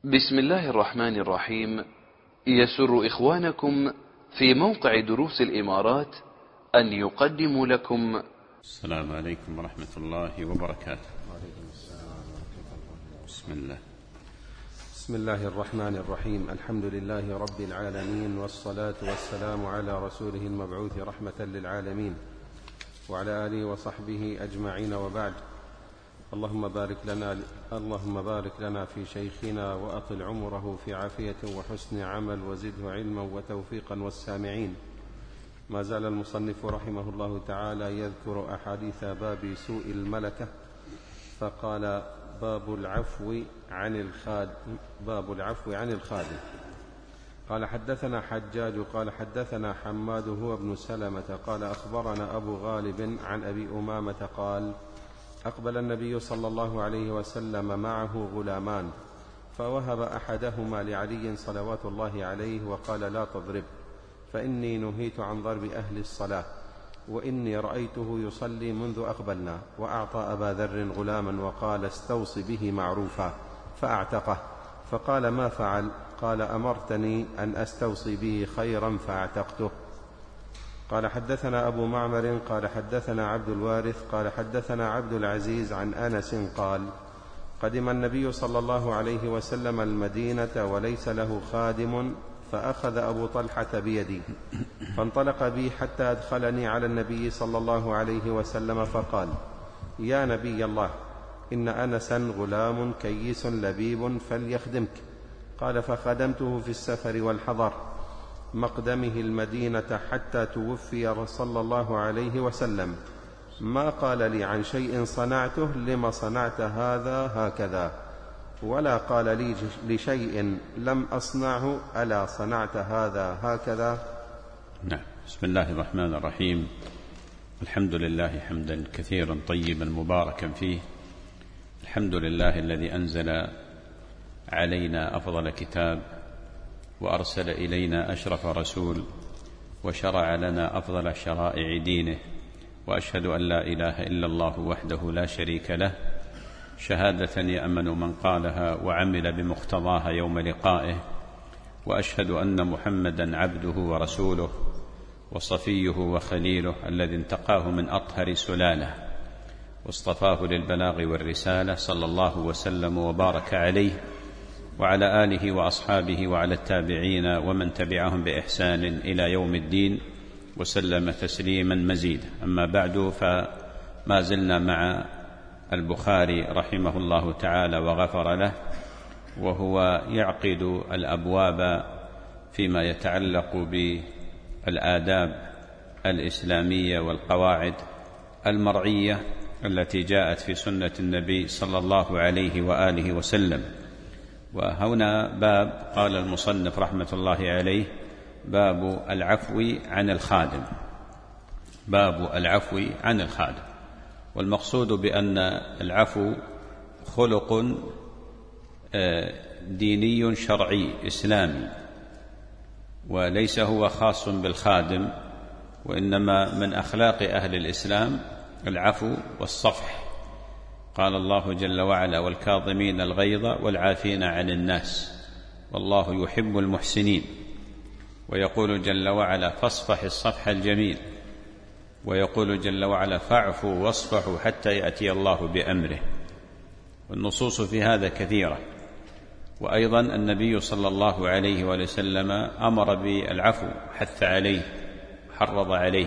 بسم الله الرحمن الرحيم. يسر إخوانكم في موقع دروس الإمارات أن يقدموا لكم السلام عليكم ورحمة الله وبركاته. بسم الله الرحمن الرحيم. الحمد لله رب العالمين، والصلاة والسلام على رسوله المبعوث رحمة للعالمين وعلى آله وصحبه أجمعين، وبعد. اللهم بارك لنا في شيخنا، وأطل عمره في عافية وحسن عمل، وزده علما وتوفيقا والسامعين. ما زال المصنف رحمه الله تعالى يذكر أحاديث باب سوء الملكة، فقال: باب العفو عن الخادم. قال: حدثنا حجاج قال حدثنا حماد هو ابن سلمة قال أخبرنا أبو غالب عن أبي أمامة قال: أقبل النبي صلى الله عليه وسلم معه غلامان، فوهب أحدهما لعلي صلوات الله عليه وقال: لا تضرب، فإني نهيت عن ضرب أهل الصلاة، وإني رأيته يصلي منذ أقبلنا. وأعطى أبا ذر غلاما وقال: استوص به معروفا، فأعتقه. فقال: ما فعل؟ قال: أمرتني أن أستوصي به خيرا فأعتقته. قال: حدثنا أبو معمر قال حدثنا عبد الوارث قال حدثنا عبد العزيز عن أنس قال: قدم النبي صلى الله عليه وسلم المدينة وليس له خادم، فأخذ أبو طلحة بيدي فانطلق بي حتى أدخلني على النبي صلى الله عليه وسلم، فقال: يا نبي الله، إن أنسا غلام كيس لبيب فليخدمك. قال: فخدمته في السفر والحضر مقدمه المدينة حتى توفي صلى الله عليه وسلم. ما قال لي عن شيء صنعته لما صنعت هذا هكذا، ولا قال لي لشيء لم أصنعه ألا صنعت هذا هكذا. نعم. بسم الله الرحمن الرحيم. الحمد لله حمدا كثيرا طيبا مباركا فيه. الحمد لله الذي أنزل علينا أفضل كتاب، وأرسل إلينا أشرف رسول، وشرع لنا أفضل شرائع دينه، وأشهد أن لا إله إلا الله وحده لا شريك له، شهادة يأمن من قالها وعمل بمقتضاها يوم لقائه. وأشهد أن محمدا عبده ورسوله وصفيه وخليله، الذي انتقاه من أطهر سلاله واصطفاه للبلاغ والرسالة، صلى الله وسلم وبارك عليه وعلى آله وأصحابه وعلى التابعين ومن تبعهم بإحسان إلى يوم الدين، وسلم تسليما مزيدا. أما بعد، فما زلنا مع البخاري رحمه الله تعالى وغفر له، وهو يعقد الأبواب فيما يتعلق بالآداب الإسلامية والقواعد المرعية التي جاءت في سنة النبي صلى الله عليه وآله وسلم. وهنا باب قال المصنف رحمة الله عليه: باب العفو عن الخادم. باب العفو عن الخادم. والمقصود بأن العفو خلق ديني شرعي إسلامي، وليس هو خاص بالخادم، وإنما من أخلاق أهل الإسلام العفو والصفح. قال الله جل وعلا: والكاظمين الغيظ والعافين عن الناس والله يحب المحسنين. ويقول جل وعلا: فاصفح الصفح الجميل. ويقول جل وعلا: فاعفوا واصفحوا حتى يأتي الله بأمره. والنصوص في هذا كثيرة. وأيضا النبي صلى الله عليه وسلم أمر بالعفو، حث عليه، حرض عليه.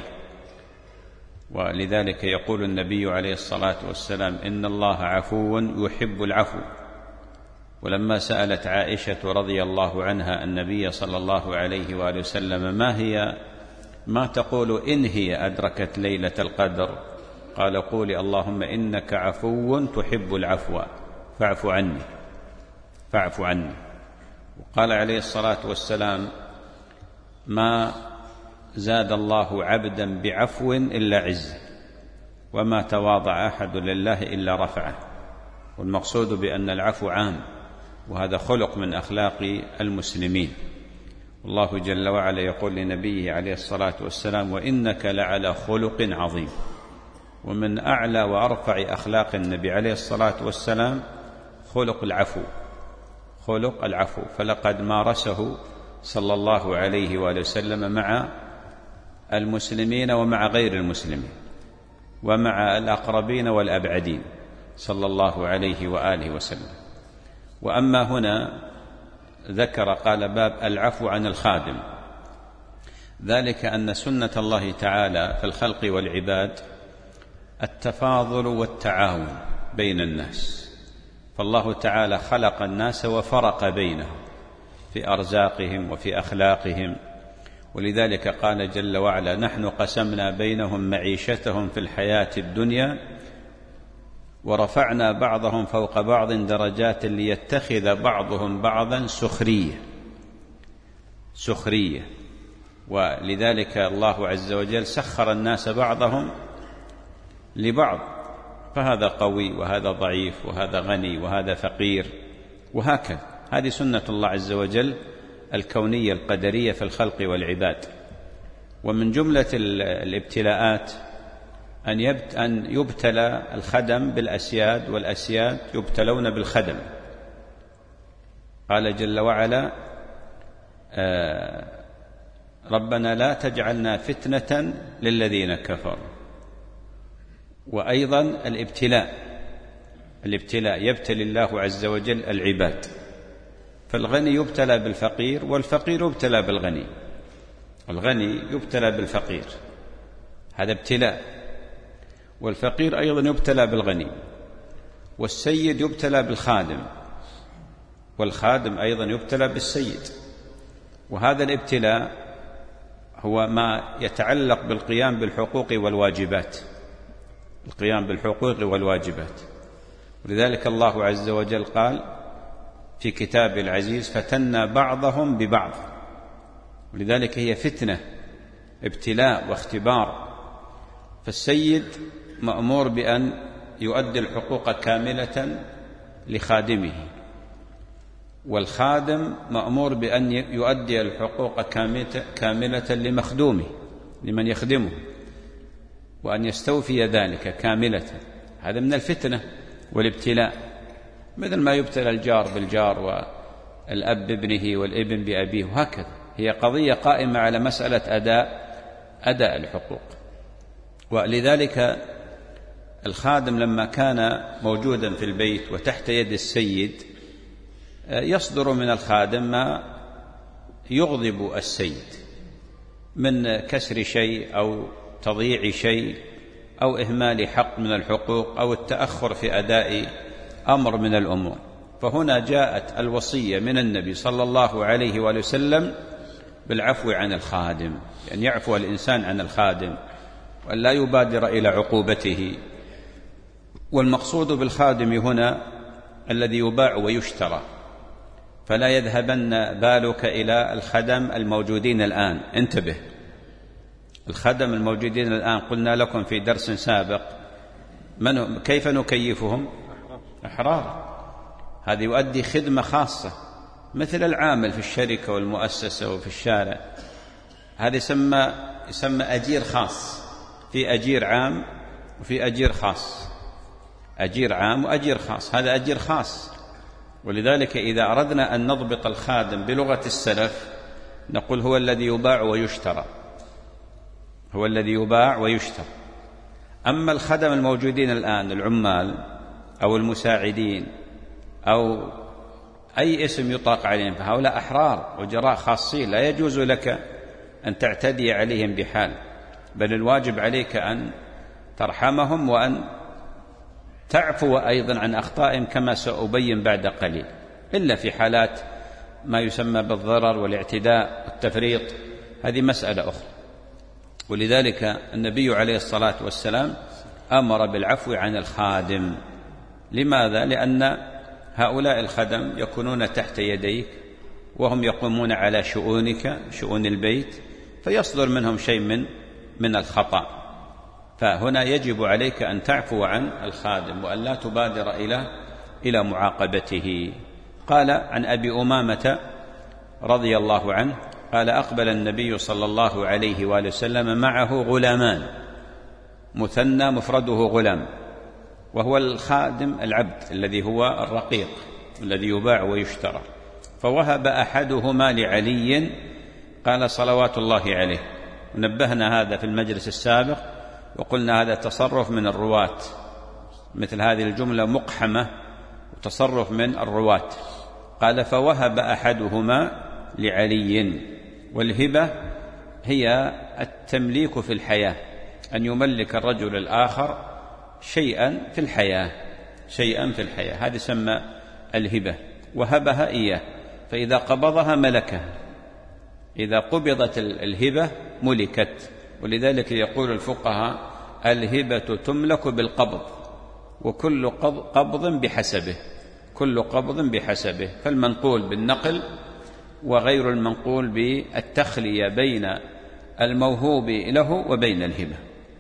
ولذلك يقول النبي عليه الصلاة والسلام: إن الله عفو يحب العفو. ولما سألت عائشة رضي الله عنها النبي صلى الله عليه وآله وسلم: ما تقول إن هي أدركت ليلة القدر؟ قال: قولي اللهم إنك عفو تحب العفو فاعف عني. وقال عليه الصلاة والسلام: ما زاد الله عبدا بعفو إلا عزا، وما تواضع أحد لله إلا رفعه. والمقصود بأن العفو عام، وهذا خلق من أخلاق المسلمين. والله جل وعلا يقول لنبيه عليه الصلاة والسلام: وإنك لعلى خلق عظيم. ومن أعلى وأرفع أخلاق النبي عليه الصلاة والسلام خلق العفو، خلق العفو، فلقد مارسه صلى الله عليه وآله وسلم مع المسلمين ومع غير المسلمين ومع الأقربين والأبعدين صلى الله عليه وآله وسلم. وأما هنا ذكر قال باب العفو عن الخادم، ذلك أن سنة الله تعالى في الخلق والعباد التفاضل والتعاون بين الناس، فالله تعالى خلق الناس وفرق بينهم في أرزاقهم وفي أخلاقهم، ولذلك قال جل وعلا نحن قسمنا بينهم معيشتهم في الحياة الدنيا ورفعنا بعضهم فوق بعض درجات ليتخذ بعضهم بعضا سخرية. ولذلك الله عز وجل سخر الناس بعضهم لبعض، فهذا قوي وهذا ضعيف وهذا غني وهذا فقير وهكذا. هذه سنة الله عز وجل الكونية القدرية في الخلق والعباد. ومن جملة الابتلاءات أن يبتلى الخدم بالأسياد والأسياد يبتلون بالخدم. قال جل وعلا ربنا لا تجعلنا فتنة للذين كفروا. وأيضا الابتلاء يبتلي الله عز وجل العباد، فالغني يبتلى بالفقير والفقير يبتلى بالغني، الغني يبتلى بالفقير، هذا ابتلاء، والفقير أيضا يبتلى بالغني، والسيد يبتلى بالخادم، والخادم أيضا يبتلى بالسيد. وهذا الابتلاء هو ما يتعلق بالقيام بالحقوق والواجبات، القيام بالحقوق والواجبات. ولذلك الله عز وجل قال في كتابه العزيز فتنا بعضهم ببعض، ولذلك هي فتنة ابتلاء واختبار. فالسيد مأمور بأن يؤدي الحقوق كاملة لخادمه، والخادم مأمور بأن يؤدي الحقوق كاملة لمخدومه لمن يخدمه، وأن يستوفي ذلك كاملة. هذا من الفتنة والابتلاء، مثل ما يبتلى الجار بالجار والأب بابنه والابن بأبيه، وهكذا. هي قضية قائمة على مسألة أداء الحقوق. ولذلك الخادم لما كان موجودا في البيت وتحت يد السيد يصدر من الخادم ما يغضب السيد من كسر شيء أو تضييع شيء أو إهمال حق من الحقوق أو التأخر في أداء أمر من الأمور. فهنا جاءت الوصية من النبي صلى الله عليه وآله وسلم بالعفو عن الخادم، يعني يعفو الإنسان عن الخادم وأن لا يبادر إلى عقوبته. والمقصود بالخادم هنا الذي يباع ويشترى، فلا يذهبن بالك إلى الخدم الموجودين الآن. انتبه، الخدم الموجودين الآن قلنا لكم في درس سابق كيف نكيفهم؟ أحرار. هذا يؤدي خدمة خاصة مثل العامل في الشركة والمؤسسة وفي الشارع، هذا يسمى أجير خاص، في أجير عام وفي أجير خاص، أجير عام وأجير خاص، هذا أجير خاص. ولذلك إذا أردنا أن نضبط الخادم بلغة السلف نقول هو الذي يباع ويشترى، هو الذي يباع ويشترى. أما الخدم الموجودين الآن العمال أو المساعدين أو أي اسم يطلق عليهم فهؤلاء أحرار أجراء خاصين، لا يجوز لك أن تعتدي عليهم بحال، بل الواجب عليك أن ترحمهم وأن تعفو أيضا عن أخطائهم كما سأبين بعد قليل، إلا في حالات ما يسمى بالضرر والاعتداء والتفريط، هذه مسألة أخرى. ولذلك النبي عليه الصلاة والسلام أمر بالعفو عن الخادم. لماذا؟ لأن هؤلاء الخدم يكونون تحت يديك وهم يقومون على شؤونك، شؤون البيت، فيصدر منهم شيء من الخطأ، فهنا يجب عليك أن تعفو عن الخادم وأن لا تبادر إلى معاقبته. قال عن أبي أمامة رضي الله عنه قال أقبل النبي صلى الله عليه وآله وسلم معه غلامان، مثنى مفرده غلام، وهو الخادم العبد الذي هو الرقيق الذي يباع ويشترى. فوهب أحدهما لعلي، قال صلوات الله عليه. ونبهنا هذا في المجلس السابق وقلنا هذا تصرف من الرواة، مثل هذه الجملة مقحمة وتصرف من الرواة. قال فوهب أحدهما لعلي. والهبة هي التمليك في الحياة، أن يملك الرجل الآخر شيئا في الحياة، شيئا في الحياة، هذا يسمى الهبة. وهبها إياه، فإذا قبضها ملكها، إذا قبضت الهبة ملكت. ولذلك يقول الفقهاء الهبة تملك بالقبض، وكل قبض بحسبه، كل قبض بحسبه. فالمنقول بالنقل وغير المنقول بالتخلية بين الموهوب له وبين الهبة.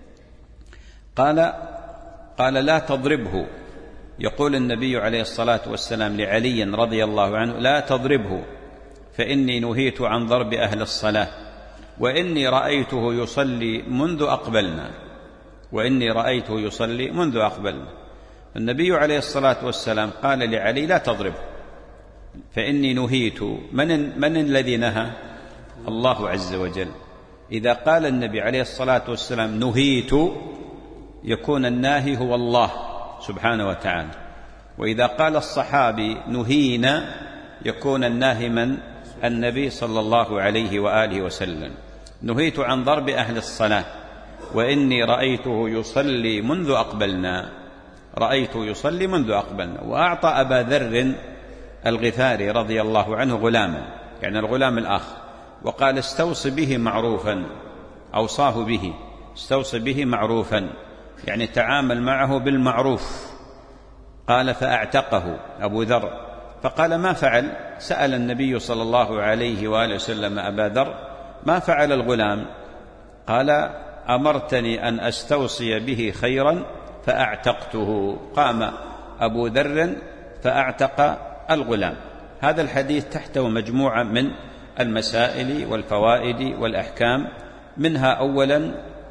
قال لا تضربه. يقول النبي عليه الصلاة والسلام لعلي رضي الله عنه لا تضربه فإني نهيت عن ضرب أهل الصلاة وإني رأيته يصلي منذ أقبلنا، وإني رأيته يصلي منذ أقبلنا. النبي عليه الصلاة والسلام قال لعلي لا تضربه فإني نهيت. من الذي نهى؟ الله عز وجل. إذا قال النبي عليه الصلاة والسلام نهيت يكون الناهي هو الله سبحانه وتعالى، وإذا قال الصحابي نهينا يكون الناهي من؟ النبي صلى الله عليه وآله وسلم. نهيت عن ضرب أهل الصلاة وإني رأيته يصلي منذ أقبلنا، رأيته يصلي منذ أقبلنا. وأعطى أبا ذر الغفاري رضي الله عنه غلاما، يعني الغلام الآخر، وقال استوصي به معروفا، أوصاه به، استوصي به معروفا، يعني تعامل معه بالمعروف. قال فأعتقه أبو ذر، فقال ما فعل؟ سأل النبي صلى الله عليه وآله وسلم أبا ذر ما فعل الغلام؟ قال أمرتني أن أستوصي به خيرا فأعتقته. قام أبو ذر فأعتق الغلام. هذا الحديث تحته مجموعة من المسائل والفوائد والأحكام، منها أولا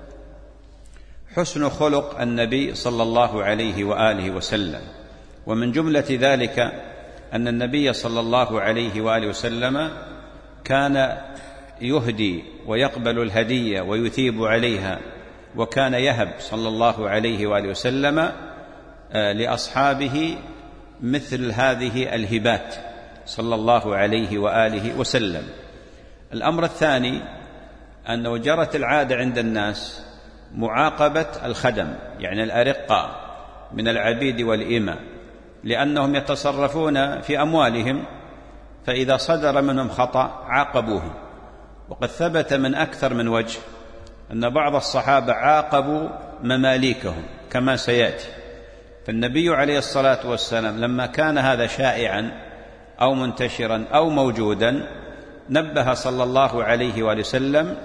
حسن خلق النبي صلى الله عليه وآله وسلم، ومن جملة ذلك أن النبي صلى الله عليه وآله وسلم كان يهدي ويقبل الهدية ويثيب عليها، وكان يهب صلى الله عليه وآله وسلم لأصحابه مثل هذه الهبات صلى الله عليه وآله وسلم. الأمر الثاني أنه جرت العادة عند الناس معاقبة الخدم، يعني الأرقة من العبيد والإماء، لأنهم يتصرفون في أموالهم، فإذا صدر منهم خطأ عاقبوه. وقد ثبت من أكثر من وجه أن بعض الصحابة عاقبوا مماليكهم كما سيأتي. فالنبي عليه الصلاة والسلام لما كان هذا شائعا أو منتشرا أو موجودا نبه صلى الله عليه وآله وسلم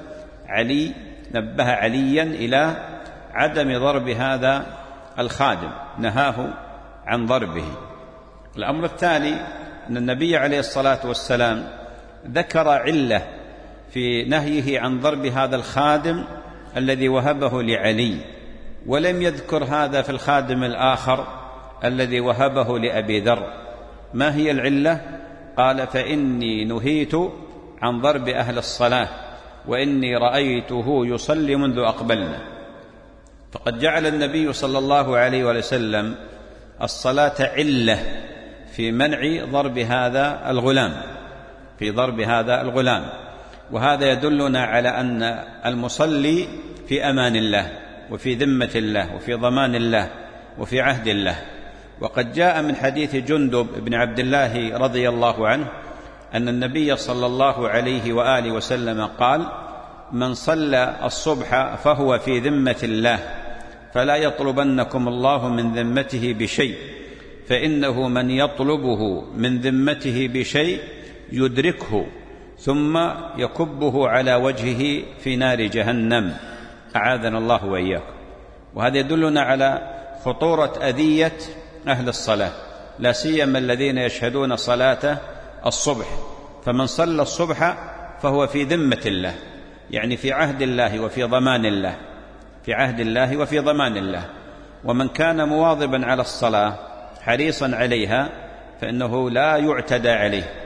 نبه عليا إلى عدم ضرب هذا الخادم، نهاه عن ضربه. الأمر الثاني أن النبي عليه الصلاة والسلام ذكر علة في نهيه عن ضرب هذا الخادم الذي وهبه لعلي، ولم يذكر هذا في الخادم الآخر الذي وهبه لأبي ذر. ما هي العلة؟ قال فإني نهيت عن ضرب أهل الصلاة وإني رأيته يصلي منذ أقبلنا. فقد جعل النبي صلى الله عليه وسلم الصلاة علة في منع ضرب هذا الغلام، في ضرب هذا الغلام. وهذا يدلنا على أن المصلي في أمان الله وفي ذمة الله وفي ضمان الله وفي عهد الله. وقد جاء من حديث جندب بن عبد الله رضي الله عنه أن النبي صلى الله عليه وآله وسلم قال من صلى الصبح فهو في ذمة الله فلا يطلبنكم الله من ذمته بشيء، فإنه من يطلبه من ذمته بشيء يدركه ثم يكبه على وجهه في نار جهنم، أعاذنا الله وإياكم. وهذا يدلنا على خطورة أذية أهل الصلاة، لا سيما الذين يشهدون صلاة الصبح. فمن صلى الصبح فهو في ذمة الله، يعني في عهد الله وفي ضمان الله، في عهد الله وفي ضمان الله. ومن كان مواظبا على الصلاة حريصا عليها فإنه لا يعتدى عليه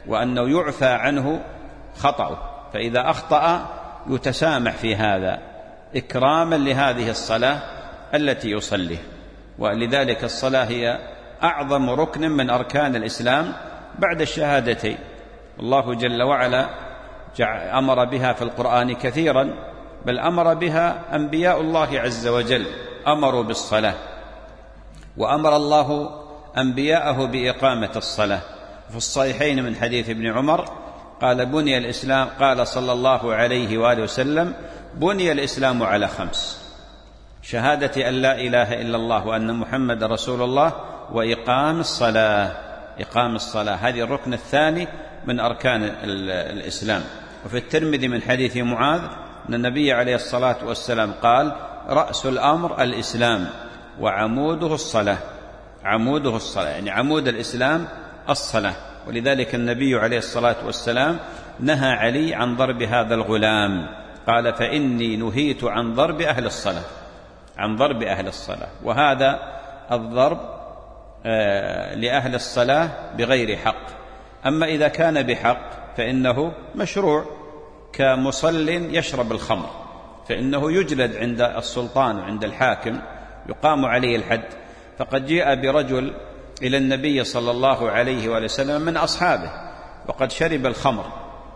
وأنه يعفى عنه خطأه، فإذا أخطأ يتسامح في هذا إكراما لهذه الصلاة التي يصليها. ولذلك الصلاة هي أعظم ركن من أركان الإسلام بعد الشهادتين. الله جل وعلا أمر بها في القرآن كثيرا، بل أمر بها أنبياء الله عز وجل أمروا بالصلاة، وأمر الله أنبياءه بإقامة الصلاة. في الصحيحين من حديث ابن عمر قال بني الإسلام، قال صلى الله عليه وآله وسلم بني الإسلام على 5: شهادة أن لا إله إلا الله وأن محمد رسول الله وإقام الصلاة. إقام الصلاة هذه الركن الثاني من أركان الإسلام. وفي الترمذي من حديث معاذ أن النبي عليه الصلاة والسلام قال رأس الأمر الإسلام وعموده الصلاة. عموده الصلاة يعني عمود الإسلام الصلاة. ولذلك النبي عليه الصلاة والسلام نهى علي عن ضرب هذا الغلام، قال فإني نهيت عن ضرب أهل الصلاة، عن ضرب أهل الصلاة. وهذا الضرب لأهل الصلاة بغير حق. أما إذا كان بحق فإنه مشروع، كمصل يشرب الخمر فإنه يجلد عند السلطان وعند الحاكم، يقام عليه الحد. فقد جاء برجل إلى النبي صلى الله عليه وآله وسلم من أصحابه وقد شرب الخمر،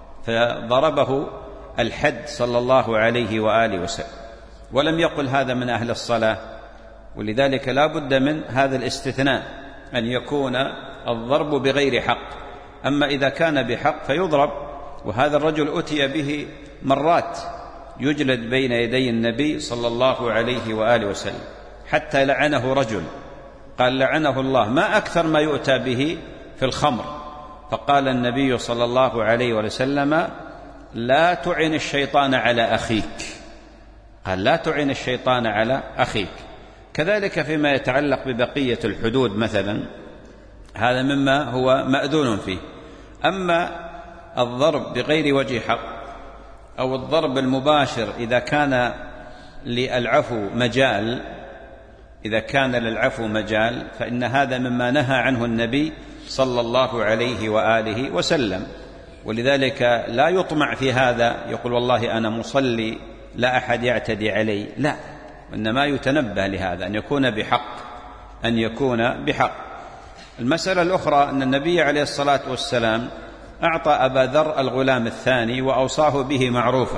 فضربه الحد صلى الله عليه وآله وسلم، ولم يقل هذا من أهل الصلاة. ولذلك لا بد من هذا الاستثناء، أن يكون الضرب بغير حق. أما إذا كان بحق فيضرب. وهذا الرجل أتي به مرات يجلد بين يدي النبي صلى الله عليه وآله وسلم، حتى لعنه رجل قال لعنه الله ما أكثر ما يؤتى به في الخمر. فقال النبي صلى الله عليه وسلم لا تعن الشيطان على أخيك. قال لا تعن الشيطان على أخيك. كذلك فيما يتعلق ببقية الحدود مثلا، هذا مما هو مأذون فيه. أما الضرب بغير وجه حق أو الضرب المباشر إذا كان للعفو مجال، إذا كان للعفو مجال فإن هذا مما نهى عنه النبي صلى الله عليه وآله وسلم. ولذلك لا يطمع في هذا، يقول والله أنا مصلي لا أحد يعتدي علي، لا، وإنما يتنبه لهذا أن يكون بحق، أن يكون بحق. المسألة الأخرى أن النبي عليه الصلاة والسلام أعطى أبا ذر الغلام الثاني وأوصاه به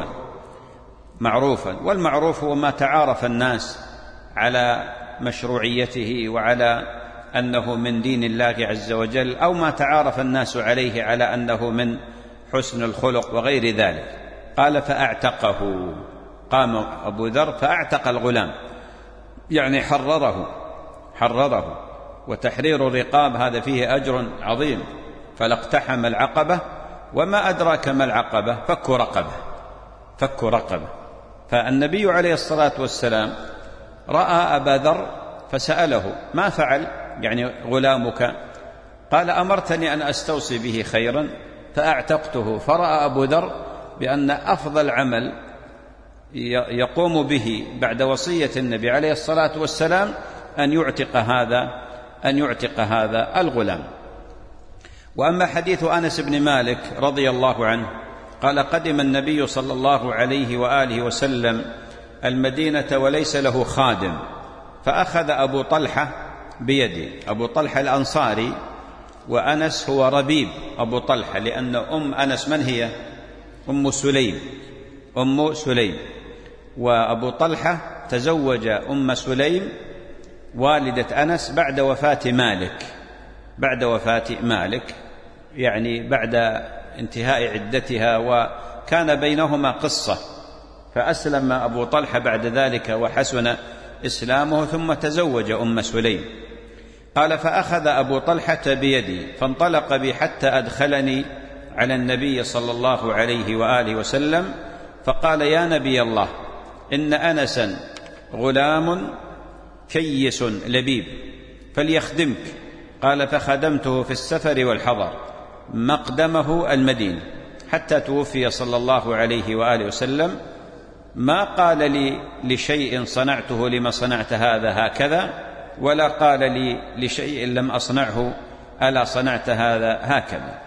معروفا، والمعروف هو ما تعارف الناس على مشروعيته وعلى أنه من دين الله عز وجل، أو ما تعارف الناس عليه على أنه من حسن الخلق وغير ذلك. قال فأعتقه، قام أبو ذر فأعتق الغلام، يعني حرره. وتحرير الرقاب هذا فيه أجر عظيم. فلاقتحم العقبة، وما أدراك ما العقبة، فك رقبة. فالنبي عليه الصلاة والسلام رأى أبا ذر فسأله ما فعل يعني غلامك؟ قال أمرتني أن أستوصي به خيرا فأعتقته. فرأى أبو ذر بأن أفضل عمل يقوم به بعد وصية النبي عليه الصلاة والسلام أن يعتق هذا الغلام. وأما حديث أنس بن مالك رضي الله عنه قال قدم النبي صلى الله عليه وآله وسلم المدينة وليس له خادم، فأخذ أبو طلحة بيدي، أبو طلحة الأنصاري، وأنس هو ربيب أبو طلحة، لأن أم أنس من هي؟ أم سليم. وأبو طلحة تزوج أم سليم والدة أنس بعد وفاة مالك، يعني بعد انتهاء عدتها، وكان بينهما قصة. فأسلم أبو طلحة بعد ذلك وحسن إسلامه، ثم تزوج أم سليم. قال فأخذ أبو طلحة بيدي فانطلق بي حتى أدخلني على النبي صلى الله عليه وآله وسلم، فقال يا نبي الله إن أنسا غلام كيس لبيب فليخدمك. قال فخدمته في السفر والحضر مقدمه المدينة حتى توفي صلى الله عليه وآله وسلم. ما قال لي لشيء صنعته لما صنعت هذا هكذا، ولا قال لي لشيء لم أصنعه ألا صنعت هذا هكذا.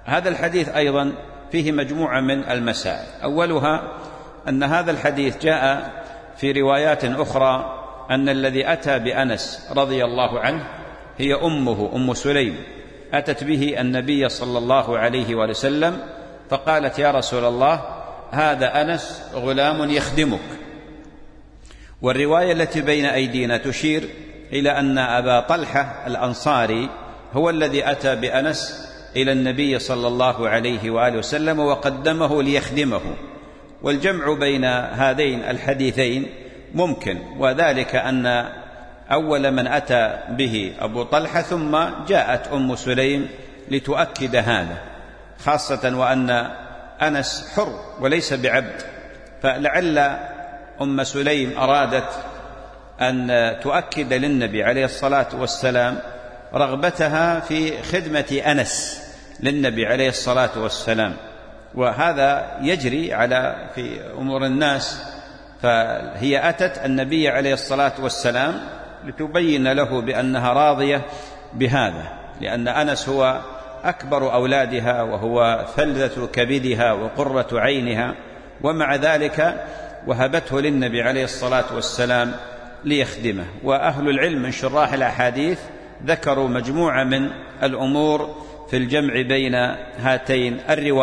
هذا الحديث أيضا فيه مجموعة من المسائل. أولها أن هذا الحديث جاء في روايات أخرى أن الذي أتى بأنس رضي الله عنه هي أمه أم سليم، أتت به النبي صلى الله عليه وسلم فقالت: يا رسول الله، هذا أنس غلام يخدمك. والرواية التي بين أيدينا تشير إلى أن أبا طلحة الأنصاري هو الذي أتى بأنس إلى النبي صلى الله عليه وآله وسلم وقدمه ليخدمه، والجمع بين هذين الحديثين ممكن، وذلك أن أول من أتى به أبو طلحة ثم جاءت أم سليم لتؤكد هذا، خاصة وأن أنس حر وليس بعبد، فلعل أم سليم أرادت أن تؤكد للنبي عليه الصلاة والسلام رغبتها في خدمة أنس للنبي عليه الصلاة والسلام، وهذا يجري في أمور الناس. فهي أتت النبي عليه الصلاة والسلام لتبين له بأنها راضية بهذا، لأن أنس هو أكبر أولادها وهو فلذة كبدها وقرة عينها، ومع ذلك وهبته للنبي عليه الصلاة والسلام ليخدمه. وأهل العلم من شراح الأحاديث ذكروا مجموعة من الأمور في الجمع بين هاتين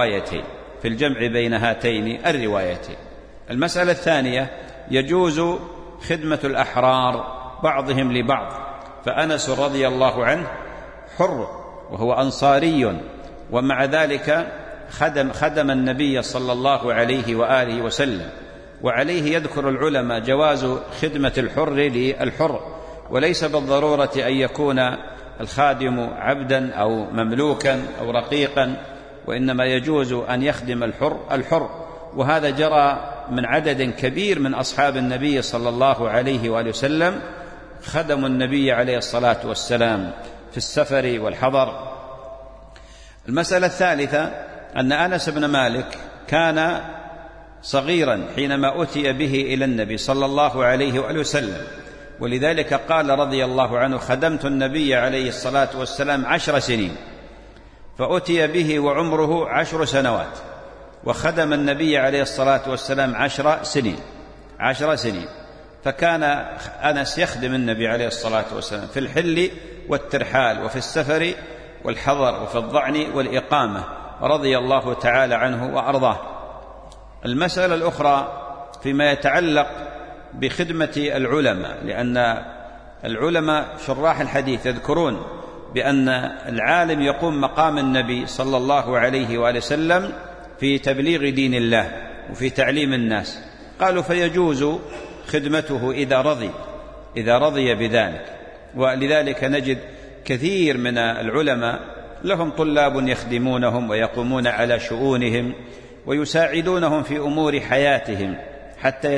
الروايتين. المسألة الثانية: يجوز خدمة الأحرار بعضهم لبعض، فأنس رضي الله عنه حر وهو أنصاري، ومع ذلك خدم النبي صلى الله عليه وآله وسلم، وعليه يذكر العلماء جواز خدمة الحر للحر، وليس بالضرورة أن يكون الخادم عبدا أو مملوكا أو رقيقا، وإنما يجوز أن يخدم الحر. وهذا جرى من عدد كبير من أصحاب النبي صلى الله عليه وآله وسلم، خدموا النبي عليه الصلاة والسلام في السفر والحضر. المسألة الثالثة أن أنس بن مالك كان صغيرا حينما أتي به إلى النبي صلى الله عليه وآله وسلم، ولذلك قال رضي الله عنه: خدمت النبي عليه الصلاة والسلام 10 سنين، فأتي به وعمره 10 سنوات، وخدم النبي عليه الصلاة والسلام 10 سنين. فكان أنس يخدم النبي عليه الصلاة والسلام في الحل والترحال وفي السفر والحضر وفي الضعن والإقامة، رضي الله تعالى عنه وأرضاه. المسألة الأخرى فيما يتعلق بخدمة العلماء، لأن العلماء شراح الحديث يذكرون بأن العالم يقوم مقام النبي صلى الله عليه وآله وسلم في تبليغ دين الله وفي تعليم الناس. قالوا: فيجوز خدمته إذا رضي بذلك. ولذلك نجد كثير من العلماء لهم طلاب يخدمونهم ويقومون على شؤونهم ويساعدونهم في أمور حياتهم حتى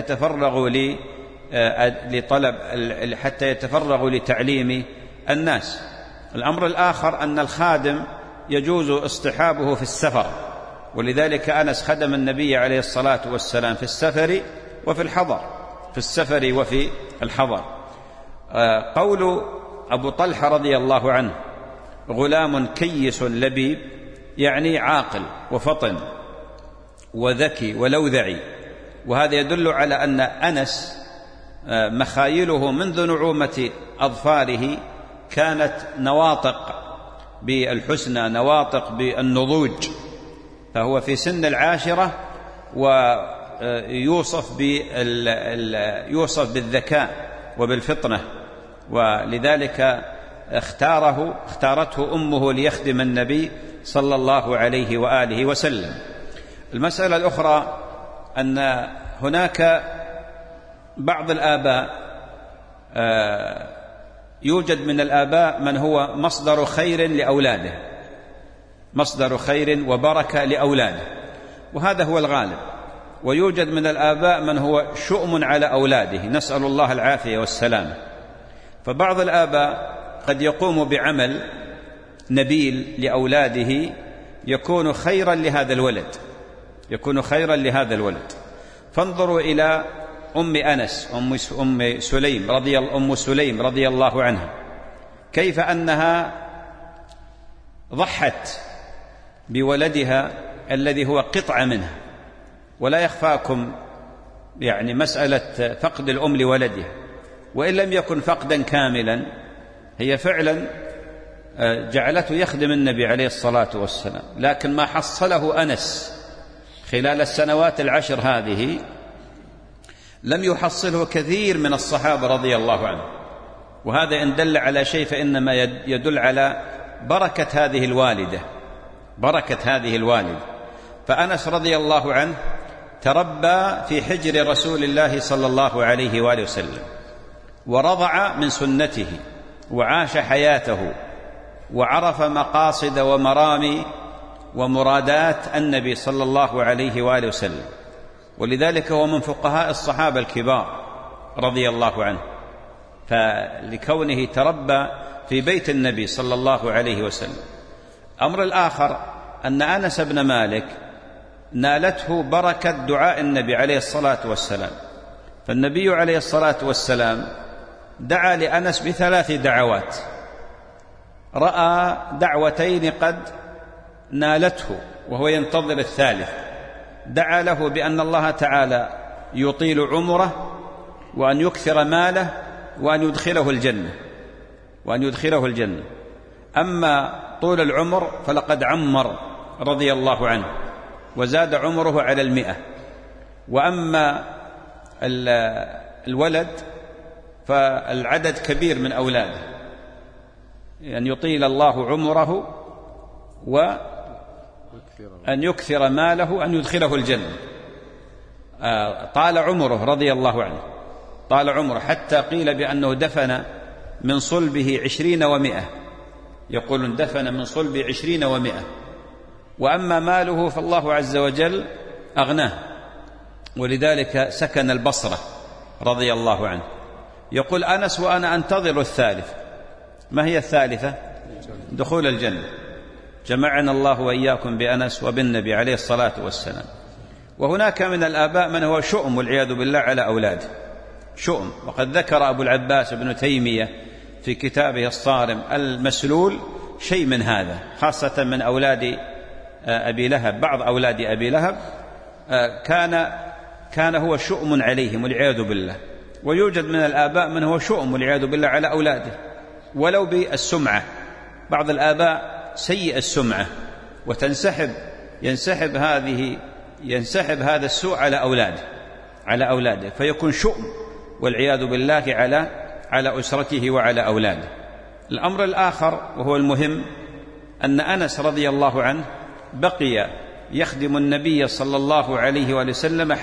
يتفرغوا لتعليم الناس. الأمر الآخر أن الخادم يجوز اصطحابه في السفر، ولذلك أنس خدم النبي عليه الصلاة والسلام في السفر وفي الحضر. قول أبو طلحة رضي الله عنه: غلام كيس لبيب، يعني عاقل وفطن وذكي ولوذعي، وهذا يدل على أن أنس مخايله منذ نعومة أظفاره كانت نواطق بالحسنى، نواطق بالنضوج، فهو في سن 10 ويوصف بالذكاء وبالفطنة، ولذلك اختارته أمه ليخدم النبي صلى الله عليه وآله وسلم. المسألة الأخرى أن هناك بعض الآباء يوجد من الآباء من هو مصدر خير وبركة لأولاده، وهذا هو الغالب. ويوجد من الآباء من هو شؤم على أولاده، نسأل الله العافية والسلام. فبعض الآباء قد يقوم بعمل نبيل لأولاده يكون خيرا لهذا الولد. فانظروا إلى أم أنس أم سليم رضي الله عنها، كيف أنها ضحت بولدها الذي هو قطعة منها. ولا يخفاكم يعني مسألة فقد الأم لولدها، وإن لم يكن فقدا كاملا، هي فعلا جعلته يخدم النبي عليه الصلاة والسلام، لكن ما حصله أنس خلال السنوات العشر هذه لم يحصله كثير من الصحابة رضي الله عنهم. وهذا إن دل على شيء فإنما يدل على بركة هذه الوالدة، بركة هذه الوالدة. فأنس رضي الله عنه تربى في حجر رسول الله صلى الله عليه وآله وسلم، ورضع من سنته، وعاش حياته، وعرف مقاصد ومرامي ومرادات النبي صلى الله عليه وآله وسلم، ولذلك هو من فقهاء الصحابة الكبار رضي الله عنه، فلكونه تربى في بيت النبي صلى الله عليه وسلم. أمر الآخر أن أنس بن مالك نالته بركة دعاء النبي عليه الصلاة والسلام، فالنبي عليه الصلاة والسلام دعا لأنس ب3 دعوات، رأى دعوتين قد نالته وهو ينتظر الثالث. دعا له بأن الله تعالى يطيل عمره، وأن يكثر ماله، وأن يدخله الجنة، وأن يدخله الجنة. أما طول العمر فلقد عمر رضي الله عنه وزاد عمره على 100. وأما الولد فالعدد كبير من أولاده، أن يطيل الله عمره، وأن يكثر ماله، أن يدخله الجنة. طال عمره رضي الله عنه، طال عمره حتى قيل بأنه دفن من صلبه 20 و100، يقولون دفن من صلبه 20 و100. وأما ماله فالله عز وجل أغناه، ولذلك سكن البصرة رضي الله عنه. يقول أنس وأنا أنتظر الثالث. ما هي الثالثة؟ دخول الجنة. جمعنا الله وإياكم بأنس وبالنبي عليه الصلاة والسلام. وهناك من الآباء من هو شؤم والعياذ بالله على أولاده، شؤم. وقد ذكر أبو العباس ابن تيمية في كتابه الصارم المسلول شيء من هذا، خاصة من أولاد أبي لهب. بعض أولاد أبي لهب كان هو شؤم عليهم والعياذ بالله. ويوجد من الآباء من هو شؤم والعياذ بالله على أولاده ولو بالسمعة. بعض الآباء سيء السمعة ينسحب هذا السوء على أولاده فيكون شؤم والعياذ بالله على أسرته وعلى أولاده. الأمر الآخر وهو المهم أن أنس رضي الله عنه بقي يخدم النبي صلى الله عليه وسلم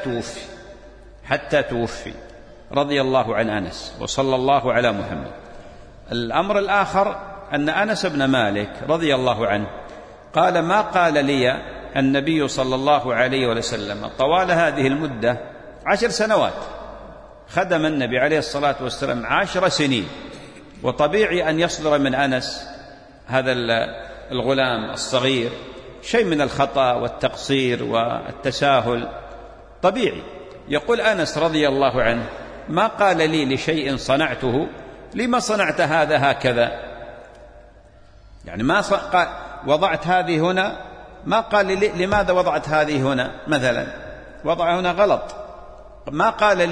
حتى توفي رضي الله عن أنس، وصلى الله على محمد. الأمر الآخر أن أنس بن مالك رضي الله عنه قال: ما قال لي النبي صلى الله عليه وسلم طوال هذه المدة 10 سنوات، خدم النبي عليه الصلاة والسلام 10 سنين، وطبيعي أن يصدر من أنس هذا الغلام الصغير شيء من الخطأ والتقصير والتساهل، طبيعي. يقول أنس رضي الله عنه: ما قال لي لشيء صنعته لما صنعت هذا هكذا، يعني ما قال وضعت هذه هنا، ما قال لي لماذا وضعت هذه هنا مثلا، وضع هنا غلط. ما قال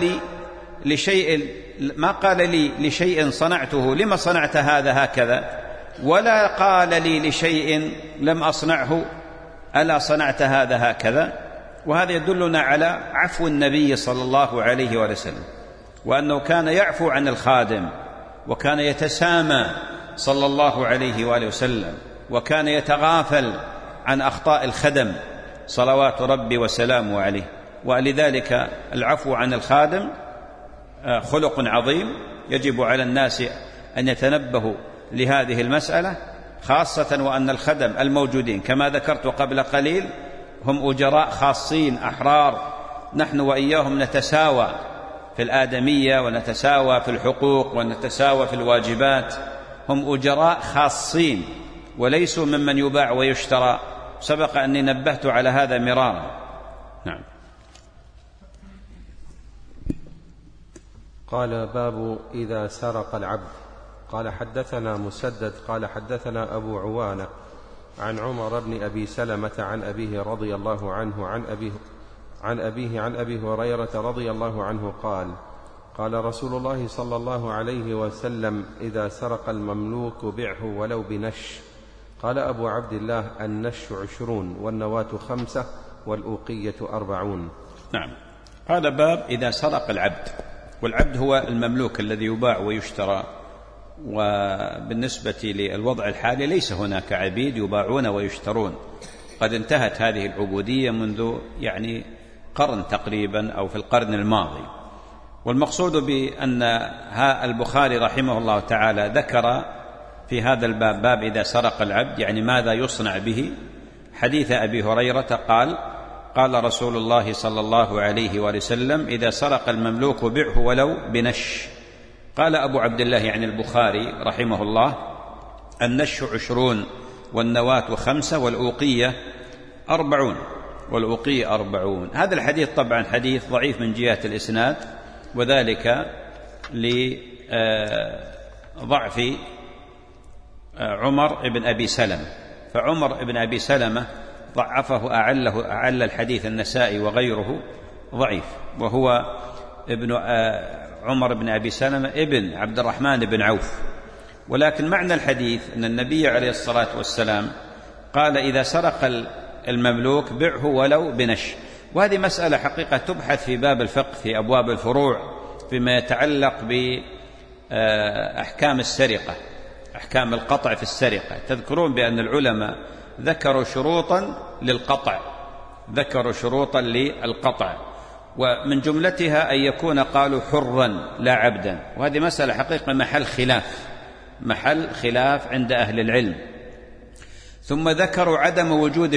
لي لشيء صنعته لما صنعت هذا هكذا، ولا قال لي لشيء لم أصنعه ألا صنعت هذا هكذا. وهذا يدلنا على عفو النبي صلى الله عليه وسلم، وأنه كان يعفو عن الخادم، وكان يتسامى صلى الله عليه وآله وسلم، وكان يتغافل عن أخطاء الخدم صلوات ربي وسلامه عليه. ولذلك العفو عن الخادم خلق عظيم، يجب على الناس أن يتنبهوا لهذه المسألة، خاصة وأن الخدم الموجودين كما ذكرت قبل قليل هم أجراء خاصين أحرار، نحن وإياهم نتساوى في الآدمية، ونتساوى في الحقوق، ونتساوى في الواجبات. هم أجراء خاصين وليسوا ممن يباع ويشترى، سبق أني نبهت على هذا مرارا. نعم. قال: باب إذا سرق العبد. قال: حدثنا مسدد قال: حدثنا أبو عوانة عن عمر بن أبي سلمة عن أبيه رضي الله عنه عن أبي هريرة رضي الله عنه قال: قال رسول الله صلى الله عليه وسلم: إذا سرق المملوك بعه ولو بنش. قال أبو عبد الله: النش 20 والنواة 5 والأوقية 40. نعم. هذا باب إذا سرق العبد، والعبد هو المملوك الذي يباع ويشترى، وبالنسبة للوضع الحالي ليس هناك عبيد يباعون ويشترون، قد انتهت هذه العبودية منذ قرن تقريبا أو في القرن الماضي. والمقصود بأن البخاري رحمه الله تعالى ذكر في هذا الباب باب إذا سرق العبد، ماذا يصنع به، حديث أبي هريرة قال: قال رسول الله صلى الله عليه وسلم: إذا سرق المملوك بعه ولو بنش. قال أبو عبد الله البخاري رحمه الله: النش 20 والنواة 5 والأوقية 40. والأوقية 40. هذا الحديث طبعا حديث ضعيف من جهة الإسناد، وذلك لضعف عمر بن أبي سلمة، فعمر بن أبي سلمة ضعفه، أعل الحديث النسائي وغيره ضعيف، وهو ابن عمر بن أبي سلمة ابن عبد الرحمن بن عوف. ولكن معنى الحديث أن النبي عليه الصلاة والسلام قال: إذا سرق المملوك بعه ولو بنش. وهذه مسألة حقيقة تبحث في باب الفقه في أبواب الفروع فيما يتعلق بأحكام السرقة، أحكام القطع في السرقة. تذكرون بأن العلماء ذكروا شروطا للقطع، ومن جملتها أن يكون قالوا حرا لا عبدا، وهذه مسألة حقيقة محل خلاف عند أهل العلم. ثم ذكروا عدم وجود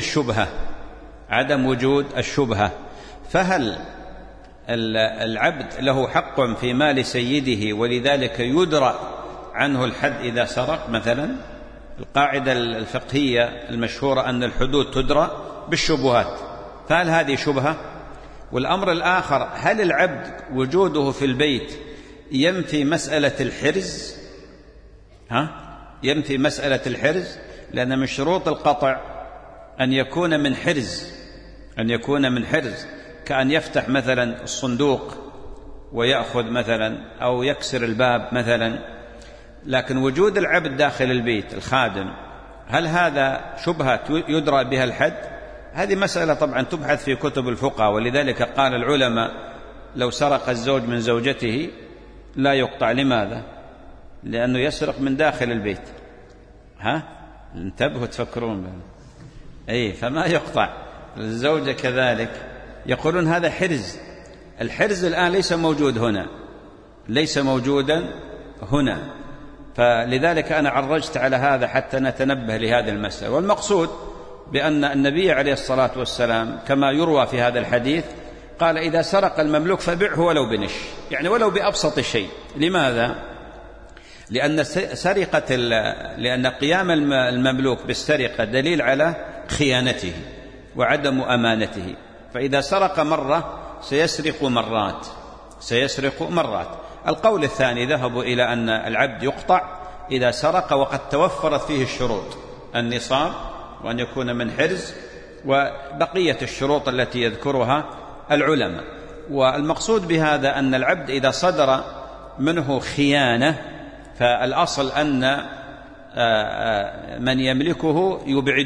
الشبهة، فهل العبد له حق في مال سيده ولذلك يدرى عنه الحد إذا سرق مثلا؟ القاعدة الفقهية المشهورة أن الحدود تدرى بالشبهات، فهل هذه شبهة؟ والأمر الآخر: هل العبد وجوده في البيت ينفي مسألة الحرز؟ ينفي مسألة الحرز، لأن من شروط القطع أن يكون من حرز، كأن يفتح مثلا الصندوق ويأخذ مثلا، أو يكسر الباب مثلا. لكن وجود العبد داخل البيت الخادم، هل هذا شبهة يدرى بها الحد؟ هذه مسألة طبعا تبحث في كتب الفقه، ولذلك قال العلماء: لو سرق الزوج من زوجته لا يقطع. لماذا؟ لأنه يسرق من داخل البيت. انتبهوا تفكرون فما يقطع. الزوجة كذلك، يقولون هذا حرز. الحرز الآن ليس موجودا هنا، فلذلك أنا عرجت على هذا حتى نتنبه لهذه المسألة. والمقصود بأن النبي عليه الصلاة والسلام كما يروى في هذا الحديث قال: إذا سرق المملوك فبعه ولو بنش، ولو بأبسط شيء. لماذا؟ لأن قيام المملوك بالسرقة دليل على خيانته وعدم أمانته، فإذا سرق مرة سيسرق مرات. القول الثاني ذهبوا إلى أن العبد يقطع إذا سرق وقد توفرت فيه الشروط: النصاب، وأن يكون من حرز، وبقية الشروط التي يذكرها العلماء. والمقصود بهذا أن العبد إذا صدر منه خيانة فالأصل أن من يملكه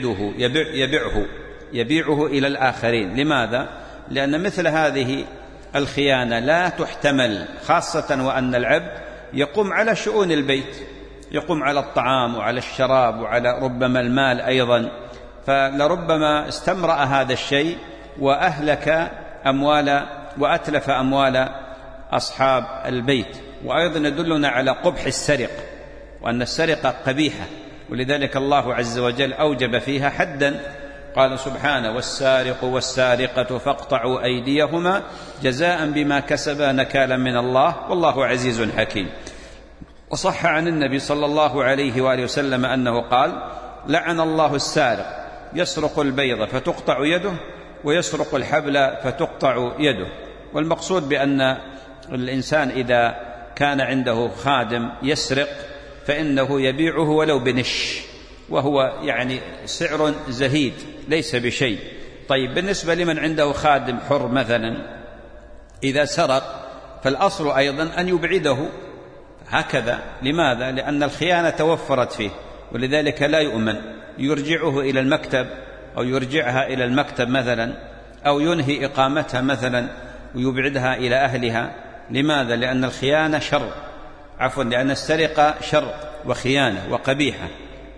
يبيعه إلى الآخرين. لماذا؟ لأن مثل هذه الخيانة لا تحتمل، خاصة وأن العبد يقوم على شؤون البيت، يقوم على الطعام وعلى الشراب وعلى ربما المال أيضا، فلربما استمرأ هذا الشيء وأهلك وأتلف أموال أصحاب البيت. وأيضا يدلنا على قبح السرق، وأن السرقة قبيحة، ولذلك الله عز وجل أوجب فيها حدا. قال سبحانه: والسارق والسارقة فاقطعوا أيديهما جزاء بما كسبا نكالا من الله والله عزيز حكيم. وصح عن النبي صلى الله عليه وآله وسلم أنه قال: لعن الله السارق يسرق البيض فتقطع يده ويسرق الحبل فتقطع يده. والمقصود بأن الإنسان إذا كان عنده خادم يسرق فإنه يبيعه ولو بنش، وهو يعني سعر زهيد ليس بشيء. طيب بالنسبة لمن عنده خادم حر مثلا إذا سرق فالأصل أيضا أن يبعده هكذا. لماذا؟ لأن الخيانة توفرت فيه، ولذلك لا يؤمن. يرجعه إلى المكتب أو يرجعها إلى المكتب مثلا، أو ينهي إقامتها مثلا ويبعدها إلى أهلها. لماذا؟ لأن الخيانة شر، لأن السرقة شر وخيانة وقبيحة،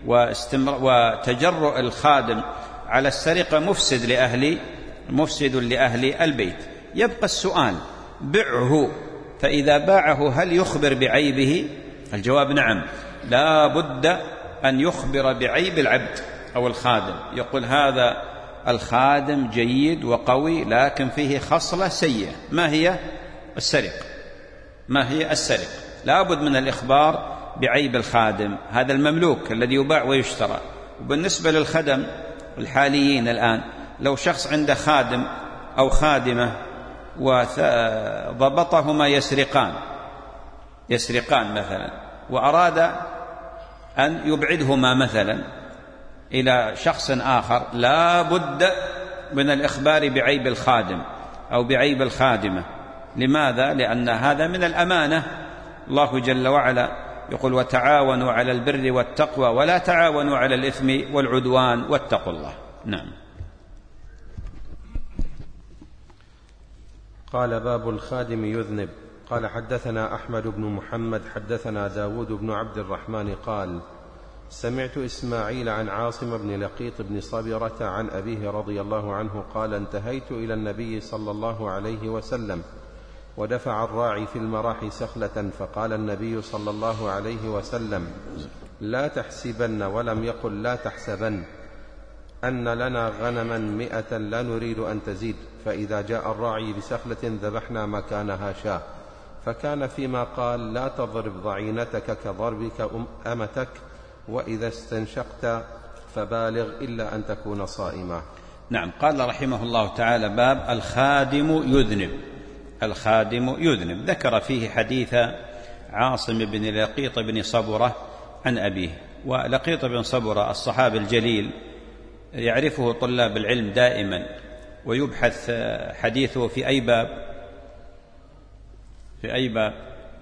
وتجرؤ الخادم على السرقة مفسد لأهل البيت. يبقى السؤال: بعه، فإذا باعه هل يخبر بعيبه؟ الجواب نعم، لا بد أن يخبر بعيب العبد أو الخادم. يقول هذا الخادم جيد وقوي لكن فيه خصلة سيئة. ما هي السرقة؟ لا بد من الإخبار بعيب الخادم، هذا المملوك الذي يباع ويشترى. وبالنسبة للخدم الحاليين الآن، لو شخص عنده خادم أو خادمة وضبطهما يسرقان مثلا، وأراد أن يبعدهما مثلا إلى شخص آخر، لا بد من الإخبار بعيب الخادم أو بعيب الخادمة. لماذا؟ لأن هذا من الأمانة. الله جل وعلا يقول: وتعاونوا على البر والتقوى ولا تعاونوا على الإثم والعدوان واتقوا الله. نعم. قال: باب الخادم يذنب. قال: حدثنا أحمد بن محمد حدثنا داود بن عبد الرحمن قال: سمعت إسماعيل عن عاصم بن لقيط بن صبرة عن أبيه رضي الله عنه قال: انتهيت إلى النبي صلى الله عليه وسلم ودفع الراعي في المراح سخلة، فقال النبي صلى الله عليه وسلم: لا تحسبن، ولم يقل لا تحسبن، أن لنا غنما 100 لا نريد أن تزيد، فإذا جاء الراعي بسخلة ذبحنا مكانها شاة. فكان فيما قال: لا تضرب ضعينتك كضربك أمتك، وإذا استنشقت فبالغ إلا أن تكون صائما. نعم. قال رحمه الله تعالى: باب الخادم يذنب. ذكر فيه حديث عاصم بن لقيط بن صبرة عن أبيه. ولقيط بن صبرة الصحابي الجليل يعرفه طلاب العلم دائما، ويبحث حديثه في أي باب